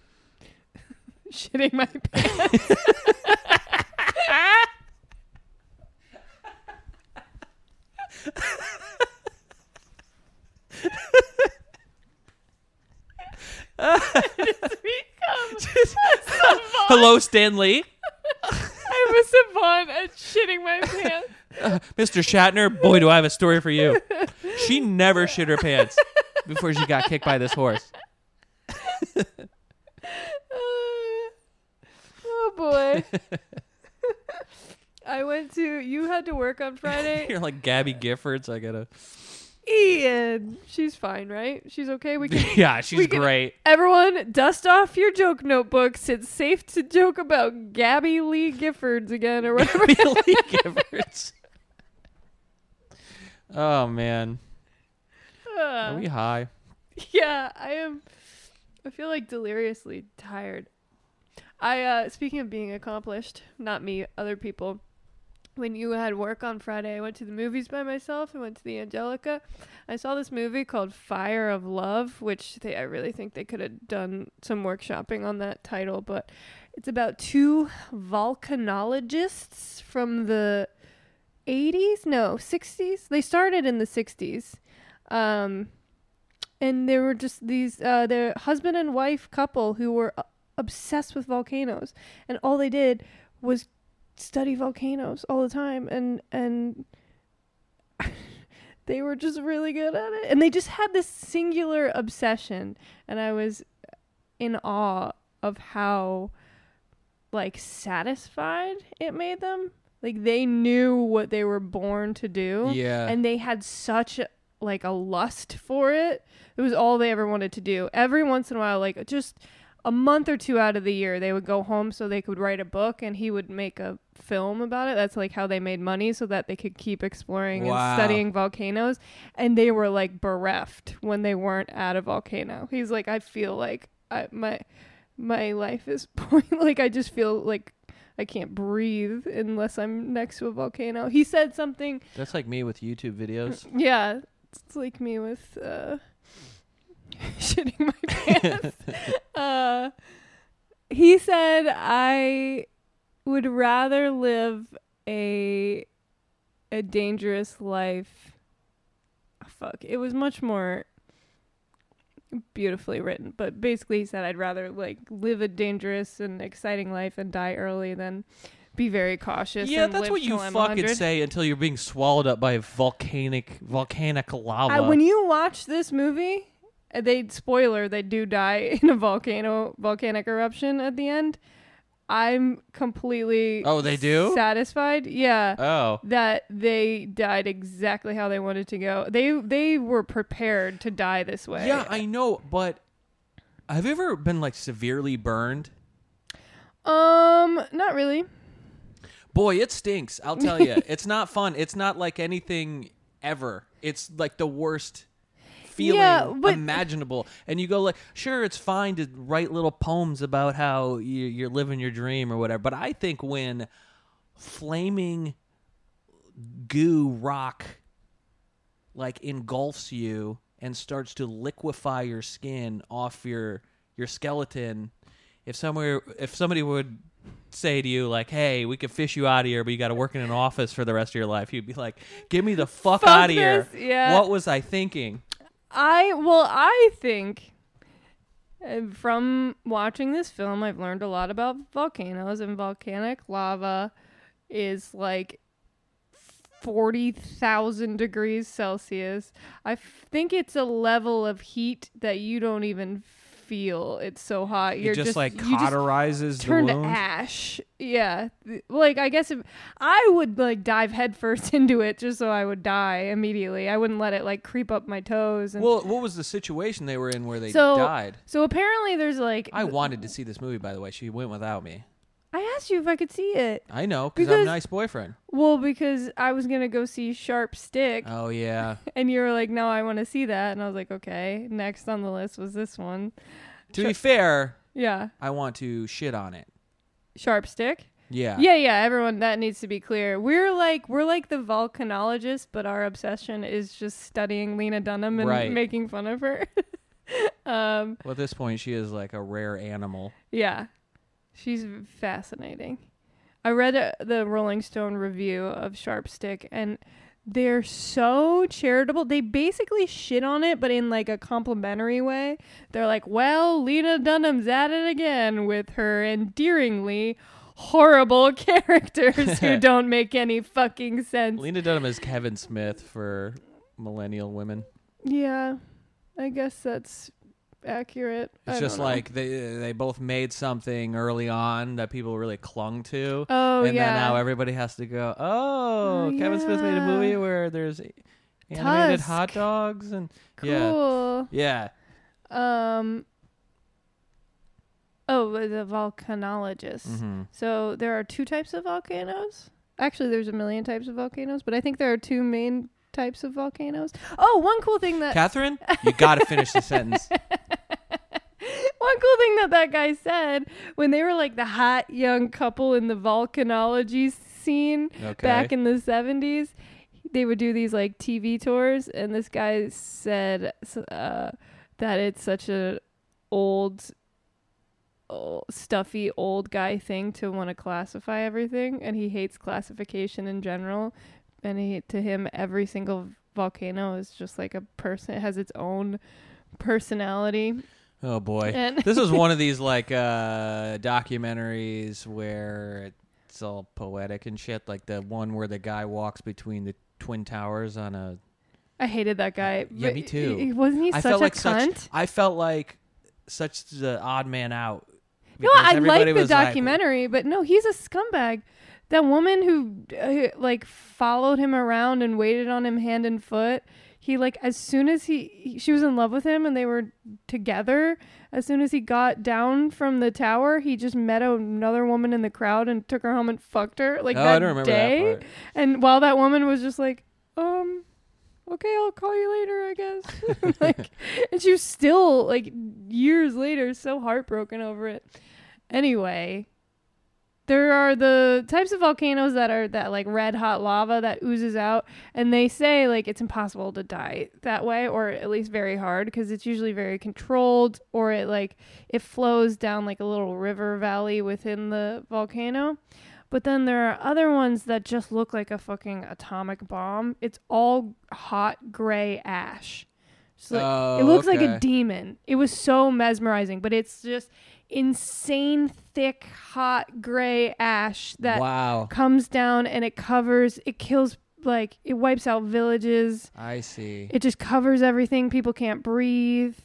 shitting my pants. Hello, Stanley. I'm a savant at shitting my pants. Uh, Mister Shatner, boy, do I have a story for you. She never shit her pants before she got kicked by this horse. uh, oh, boy. I went to, you had to work on Friday. You're like Gabby Giffords. I gotta. Ian, she's fine, right? She's okay. We can. Yeah, she's we can, great. Everyone, dust off your joke notebooks. It's safe to joke about Gabby Lee Giffords again, or whatever. Gabby Lee Giffords. Oh man, Uh, are we high? yeah, I am. I feel like deliriously tired. I uh speaking of being accomplished, not me, other people. When you had work on Friday, I went to the movies by myself. I went to the Angelica. I saw this movie called Fire of Love, which they I really think they could have done some workshopping on that title, but it's about two volcanologists from the eighties, no, sixties. They started in the sixties. Um and they were just these uh they're husband and wife couple who were uh, obsessed with volcanoes, and all they did was study volcanoes all the time, and and they were just really good at it, and they just had this singular obsession, and I was in awe of how like satisfied it made them. Like they knew what they were born to do, Yeah. and they had such a, like a lust for it. It was all they ever wanted to do. Every once in a while, like just a month or two out of the year, they would go home so they could write a book, and he would make a film about it. That's like how they made money, so that they could keep exploring Wow. and studying volcanoes. And they were like bereft when they weren't at a volcano. He's like, I feel like I, my my life is point. Like I just feel like I can't breathe unless I'm next to a volcano. He said something. That's like me with YouTube videos. Yeah, it's like me with uh, shitting my pants. uh, he said, I would rather live a a dangerous life. Oh, fuck, it was much more beautifully written, but basically he said I'd rather like live a dangerous and exciting life and die early than be very cautious. Yeah, and that's live what you till I'm fucking one hundred. say until you're being swallowed up by volcanic volcanic lava. I, when you watch this movie, uh, they spoiler they do die in a volcano volcanic eruption at the end. I'm completely Oh, they do? satisfied. Yeah. Oh. That they died exactly how they wanted to go. They they were prepared to die this way. Yeah, I know, but have you ever been like severely burned? Um, not really. Boy, it stinks. I'll tell you. It's not fun. It's not like anything ever. It's like the worst feeling Yeah, but- imaginable. And you go like, sure, it's fine to write little poems about how you, you're living your dream or whatever. But I think when flaming goo rock like engulfs you and starts to liquefy your skin off your your skeleton, if somewhere if somebody would say to you like, hey, we could fish you out of here, but you got to work in an office for the rest of your life, you'd be like, get me the fuck, Fuck out of here. this, yeah. What was I thinking? I well, I think uh, from watching this film, I've learned a lot about volcanoes, and volcanic lava is like forty thousand degrees Celsius. I f- think it's a level of heat that you don't even feel. It's so hot. You're it just, just like you just cauterizes turn the to wound. ash. Yeah. Like, I guess if I would like dive headfirst into it just so I would die immediately. I wouldn't let it like creep up my toes. And Well, what was the situation they were in where they So- died? so apparently there's like I wanted to see this movie, by the way. She went without me. I asked you if I could see it. I know, because I'm a Because- nice boyfriend. Well, because I was going to go see Sharp Stick, Oh, yeah. and you were like, no, I want to see that. And I was like, okay. Next on the list was this one. To Sure. be fair, Yeah. I want to shit on it. Sharp Stick. Yeah. Yeah, yeah, everyone, that needs to be clear. We're like we're like the volcanologists, but our obsession is just studying Lena Dunham and Right. making fun of her. um, Well, at this point, she is like a rare animal. yeah. She's fascinating. I read uh, the Rolling Stone review of Sharp Stick, and they're so charitable. They basically shit on it, but in like a complimentary way. They're like, well, Lena Dunham's at it again with her endearingly horrible characters who don't make any fucking sense. Lena Dunham is Kevin Smith for millennial women. Yeah, I guess that's accurate. It's I just don't know. like they they both made something early on that people really clung to. Oh, and yeah. then now everybody has to go, oh, Oh, Kevin Smith made a yeah. movie where there's animated Tusk. hot dogs and yeah. Cool. Yeah. Um. Oh, the volcanologist. Mm-hmm. So there are two types of volcanoes. Actually, there's a million types of volcanoes, but I think there are two main types of volcanoes. Oh, one cool thing that Catherine, you got to finish the sentence. one cool thing that that guy said when they were like the hot young couple in the volcanology scene Okay. back in the seventies, they would do these like T V tours, and this guy said uh, that it's such a old, old, stuffy old guy thing to want to classify everything, and he hates classification in general. And he, to him, every single volcano is just like a person. It has its own personality. Oh boy. And This is one of these like uh documentaries where it's all poetic and shit, like the one where the guy walks between the twin towers on a I hated that guy. Yeah, But me too. he- Wasn't he I such felt a like cunt? such I felt like such the odd man out. No, because I everybody like the was like- documentary, but no, he's a scumbag. That woman who uh, like followed him around and waited on him hand and foot. He like as soon as he, he she was in love with him and they were together. As soon as he got down from the tower, he just met another woman in the crowd and took her home and fucked her like Oh, that I don't remember day. that part. And while that woman was just like, um, okay, I'll call you later, I guess. Like, and she was still like years later so heartbroken over it. Anyway, there are the types of volcanoes that are that like red hot lava that oozes out, and they say like it's impossible to die that way, or at least very hard, because it's usually very controlled, or it like it flows down like a little river valley within the volcano. But then there are other ones that just look like a fucking atomic bomb. It's all hot gray ash. Just like, Oh, it looks like a okay. demon. It was so mesmerizing, but it's just insane thick hot gray ash that Wow. comes down and it covers it kills like it wipes out villages. I see. It just covers everything. People can't breathe.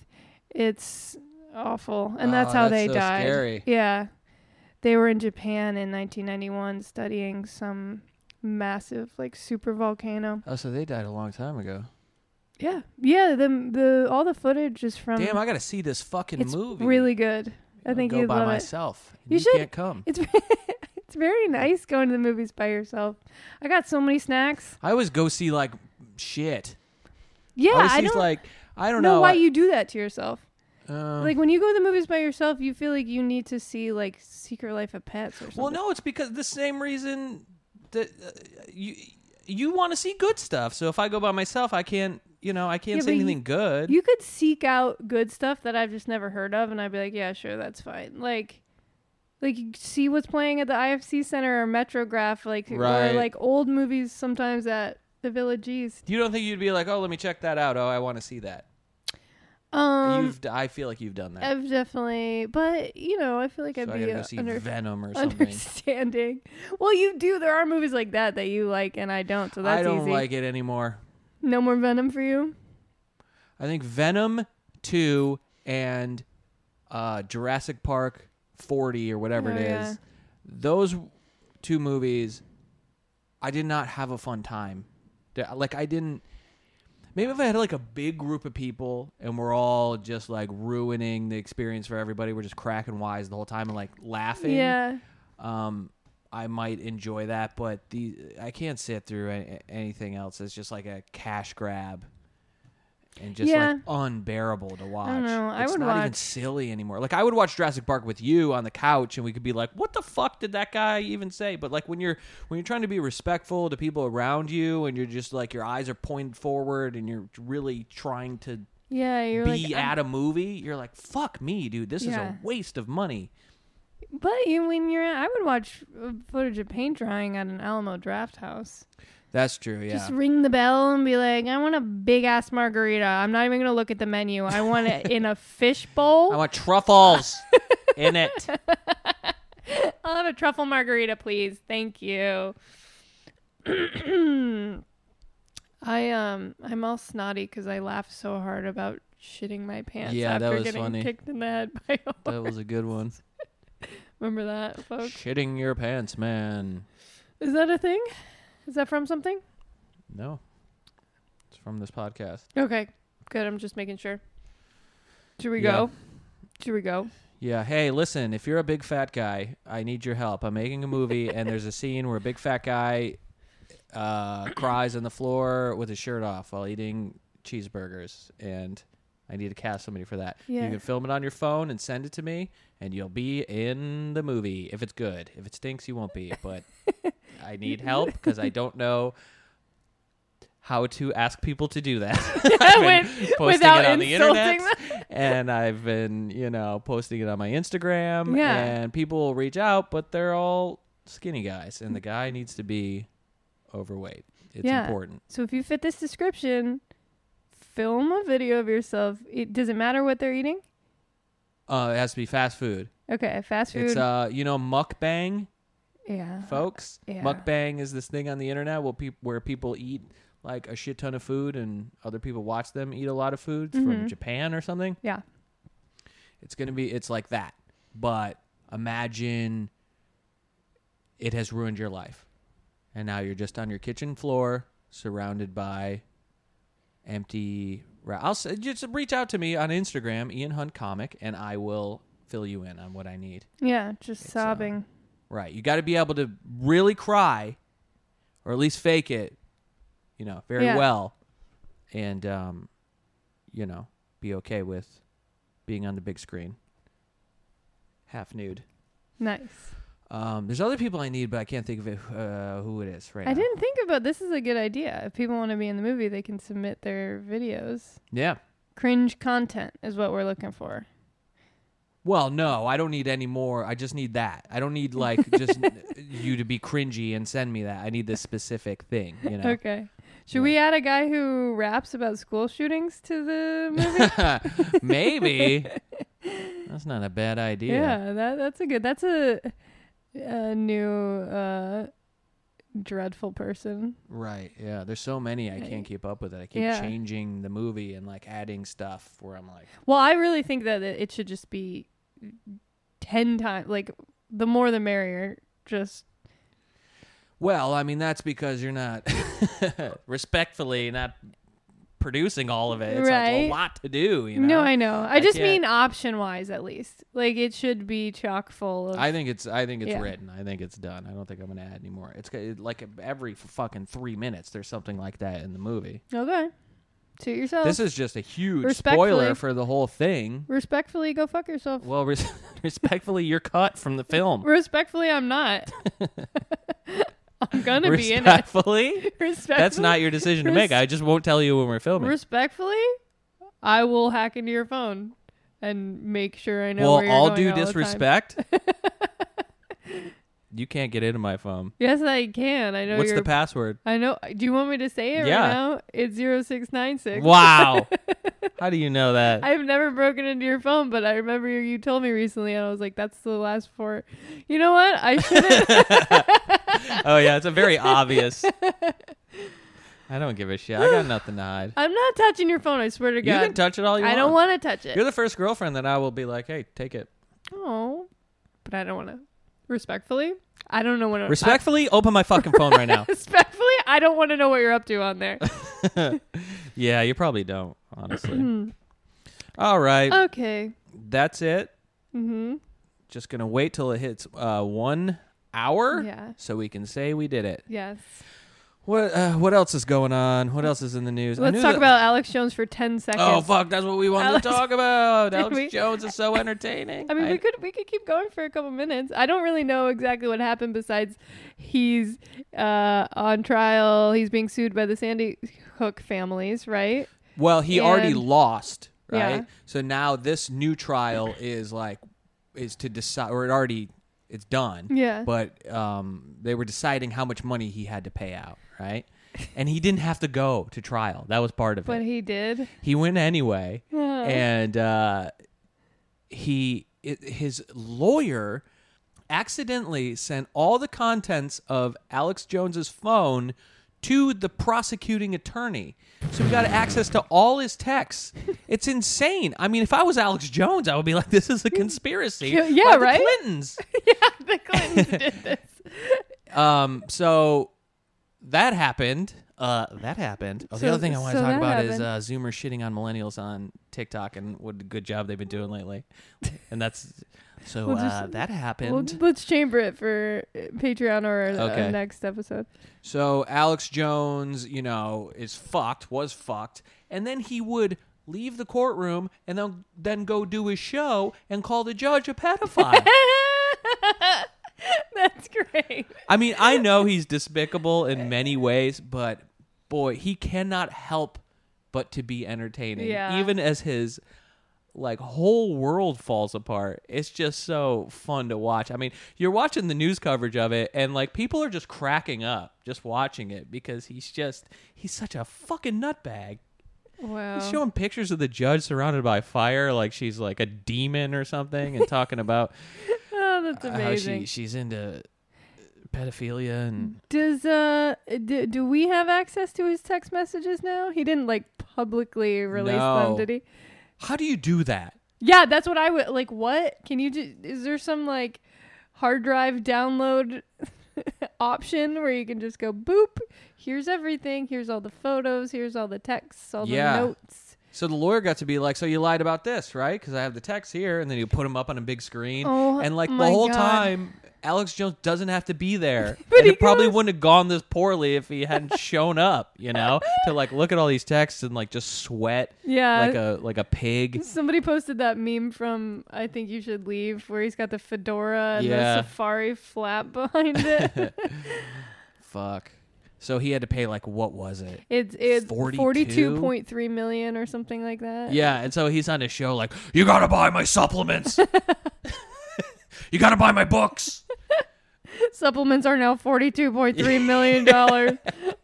It's awful. And that's Oh, how that's they so died. scary. Yeah. They were in Japan in nineteen ninety-one studying some massive like super volcano. Oh, so they died a long time ago. Yeah. Yeah, the the all the footage is from Damn, I got to see this fucking it's movie. really good. I I'll think go you'd by love it. myself. You You, should. can't come. It's it's very nice going to the movies by yourself. I got so many snacks. I always go see like shit. Yeah, always I see, don't like I don't know know why I- you do that to yourself. Uh, Like when you go to the movies by yourself, you feel like you need to see like Secret Life of Pets or something. well, no, it's because the same reason that uh, you you want to see good stuff. So if I go by myself, I can't. You know, I can't Yeah, see but you- anything good. You could seek out good stuff that I've just never heard of, and I'd be like, yeah, sure, that's fine. Like, like you see what's playing at the I F C Center or Metrograph, like, Right. or like old movies sometimes at the Village East. You don't think you'd be like, oh, let me check that out. Oh, I want to see that. Um, you've. d- I feel like you've done that. I've definitely, but you know, I feel like so I'd I be gotta go uh, see under, Venom or something. understanding. Well, you do. There are movies like that that you like, and I don't. So that's I don't easy. like it anymore. No more Venom for you. I think Venom two and uh, Jurassic Park forty or whatever Oh, it is. yeah. Those two movies, I did not have a fun time. Th- Like I didn't. Maybe if I had like a big group of people and we're all just like ruining the experience for everybody, we're just cracking wise the whole time and like laughing. Yeah. Um, I might enjoy that, but the I can't sit through a- anything else. It's just like a cash grab. And just Yeah. like unbearable to watch. know. I It's would not even watch- silly anymore. Like I would watch Jurassic Park with you on the couch, and we could be like, "What the fuck did that guy even say?" But like when you're when you're trying to be respectful to people around you, and you're just like your eyes are pointed forward, and you're really trying to Yeah. You're be like, at a movie, you're like, "Fuck me, dude! This is Yeah. a waste of money." But you, when you're, I would watch uh, footage of paint drying at an Alamo Draft House. That's true, yeah. Just ring the bell and be like, I want a big ass margarita. I'm not even going to look at the menu. I want it in a fish bowl. I want truffles in it. I'll have a truffle margarita, please. Thank you. I um I'm all snotty because I laughed so hard about shitting my pants Yeah, that after was getting funny. kicked in the head by a That horse. was a good one. Remember that, folks? Shitting your pants, man. Is that a thing? Is that from something? No. It's from this podcast. Okay, good. I'm just making sure. Should we Yeah. go? Should we go? Yeah, hey, listen, if you're a big fat guy, I need your help. I'm making a movie, and there's a scene where a big fat guy uh, cries on the floor with his shirt off while eating cheeseburgers, and I need to cast somebody for that. Yeah. You can film it on your phone and send it to me, and you'll be in the movie if it's good. If it stinks, you won't be, but I need help because I don't know how to ask people to do that. I've been With- posting without it on the insulting internet, and I've been, you know, posting it on my Instagram, Yeah. and people will reach out, but they're all skinny guys, and the guy needs to be overweight. It's Yeah. important. So if you fit this description, film a video of yourself. It, does it matter what they're eating? Uh, it has to be fast food. Okay, fast food. It's uh, you know, mukbang, yeah. folks. Yeah. Mukbang is this thing on the internet where people where people eat like a shit ton of food, and other people watch them eat a lot of food from Mhm. Japan or something. Yeah. It's gonna be. It's like that, but imagine it has ruined your life, and now you're just on your kitchen floor, surrounded by empty. I'll say, just reach out to me on Instagram, Ian Hunt Comic, and I will fill you in on what I need. Yeah, just It's, uh, sobbing. Right, you got to be able to really cry, or at least fake it, you know, very Yeah. well, and um, you know, be okay with being on the big screen, half nude. Nice. Um, there's other people I need, but I can't think of it, uh, who it is right I now. didn't think about this is a good idea. If people want to be in the movie, they can submit their videos. Yeah. Cringe content is what we're looking for. Well, no, I don't need any more. I just need that. I don't need like just you to be cringy and send me that. I need this specific thing. You know. Okay. Should Yeah. we add a guy who raps about school shootings to the movie? Maybe. That's not a bad idea. Yeah, that that's a good. That's a, a new uh, dreadful person. Right. Yeah. There's so many I Right. can't keep up with it. I keep Yeah. changing the movie and like adding stuff where I'm like, Well, I really think that it it should just be ten times. Like the more the merrier. Just well, I mean that's because you're not respectfully not producing all of it. It's Right. a lot to do, you know. no, I know. I, I just can't- mean option wise, at least. Like it should be chock full of. I think it's I think it's Yeah. written. I think it's done. I don't think I'm going to add anymore. It's it, like every fucking three minutes there's something like that in the movie. Okay. Suit yourself. This is just a huge Respectfully. spoiler for the whole thing. Respectfully, go fuck yourself. Well, res- respectfully, you're cut from the film. Respectfully, I'm not. I'm gonna be in it. Respectfully, Respectfully, that's not your decision to make. I just won't tell you when we're filming. Respectfully, I will hack into your phone and make sure I know Well, where you're all going due all the time. disrespect. You can't get into my phone. Yes, I can. I know What's you're. the password? I know. Do you want me to say it Yeah. right now? It's zero six nine six. Wow. How do you know that? I've never broken into your phone, but I remember you told me recently, and I was like, "That's the last four." You know what? I shouldn't. Oh yeah, it's a very obvious. I don't give a shit. I got nothing to hide. I'm not touching your phone. I swear to You God. can touch it all you I want. don't want to touch it. You're the first girlfriend that I will be like, hey, take it. Oh, but I don't want to. Respectfully, I don't know what. Respectfully, open my fucking phone right now. Respectfully, I don't want to know what you're up to on there. Yeah, you probably don't, honestly. All right. Okay. That's it. Mm-hmm. Just going to wait till it hits uh, one hour Yeah. so we can say we did it. Yes. What uh, What else is going on? What else is in the news? I Let's knew talk that- about Alex Jones for ten seconds. Oh, fuck. That's what we wanted Alex- to talk about. Did Alex we? Jones is so entertaining. I mean, we could we could keep going for a couple minutes. I don't really know exactly what happened besides he's uh, on trial. He's being sued by the Sandy Hook families, right? Well, he already And- lost, right? Yeah. So now this new trial is like is to decide, or it already it's done. Yeah. But um, they were deciding how much money he had to pay out, right? And he didn't have to go to trial. That was part of But it. he did. He went anyway, Oh. and uh, he it, his lawyer accidentally sent all the contents of Alex Jones's phone to the prosecuting attorney. So we got access to all his texts. It's insane. I mean, if I was Alex Jones, I would be like, this is a conspiracy. Yeah, yeah, by right? the Clintons. Yeah, the Clintons did this. Um, so that happened. Uh, that happened. Oh, the So- other thing I want so to talk that about is happened. uh, Zoomer shitting on millennials on TikTok and what a good job they've been doing lately. And that's so We'll uh, just- that Well, happened. let's chamber it for uh, Patreon or uh, Okay. next episode. So Alex Jones, you know, is fucked, was fucked, and then he would leave the courtroom and then then go do his show and call the judge a pedophile. That's great. I mean, I know he's despicable in many ways, but boy, he cannot help but to be entertaining. Yeah. Even as his like whole world falls apart. It's just so fun to watch. I mean, you're watching the news coverage of it and like people are just cracking up just watching it because he's just he's such a fucking nutbag. Wow. He's showing pictures of the judge surrounded by fire like she's like a demon or something and talking about Oh, that's how amazing. she she's into pedophilia and Does uh do, do we have access to his text messages now? He didn't like publicly release them, No. did he? how do you do that? Yeah, that's what I would like. What can you do? Is there some like hard drive download option where you can just go boop? Here's everything. Here's all the photos. Here's all the texts. All Yeah. the notes. So the lawyer got to be like, so you lied about this, right? Because I have the text here, and then you put them up on a big screen. Oh, and like the my whole God. time, Alex Jones doesn't have to be there. But and he it probably goes- wouldn't have gone this poorly if he hadn't shown up, you know, to like look at all these texts and like just sweat Yeah. like a like a pig. Somebody posted that meme from I Think You Should Leave where he's got the fedora and Yeah. the safari flap behind it. Fuck. So he had to pay like what was it? It's it's forty-two? forty-two point three million or something like that. Yeah, and so he's on a show like, you gotta buy my supplements. You gotta buy my books. Supplements are now forty-two point three million dollars.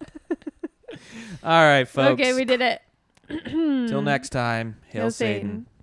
All right, folks. Okay, we did it. Till next time. Hail, Hail Satan. Satan.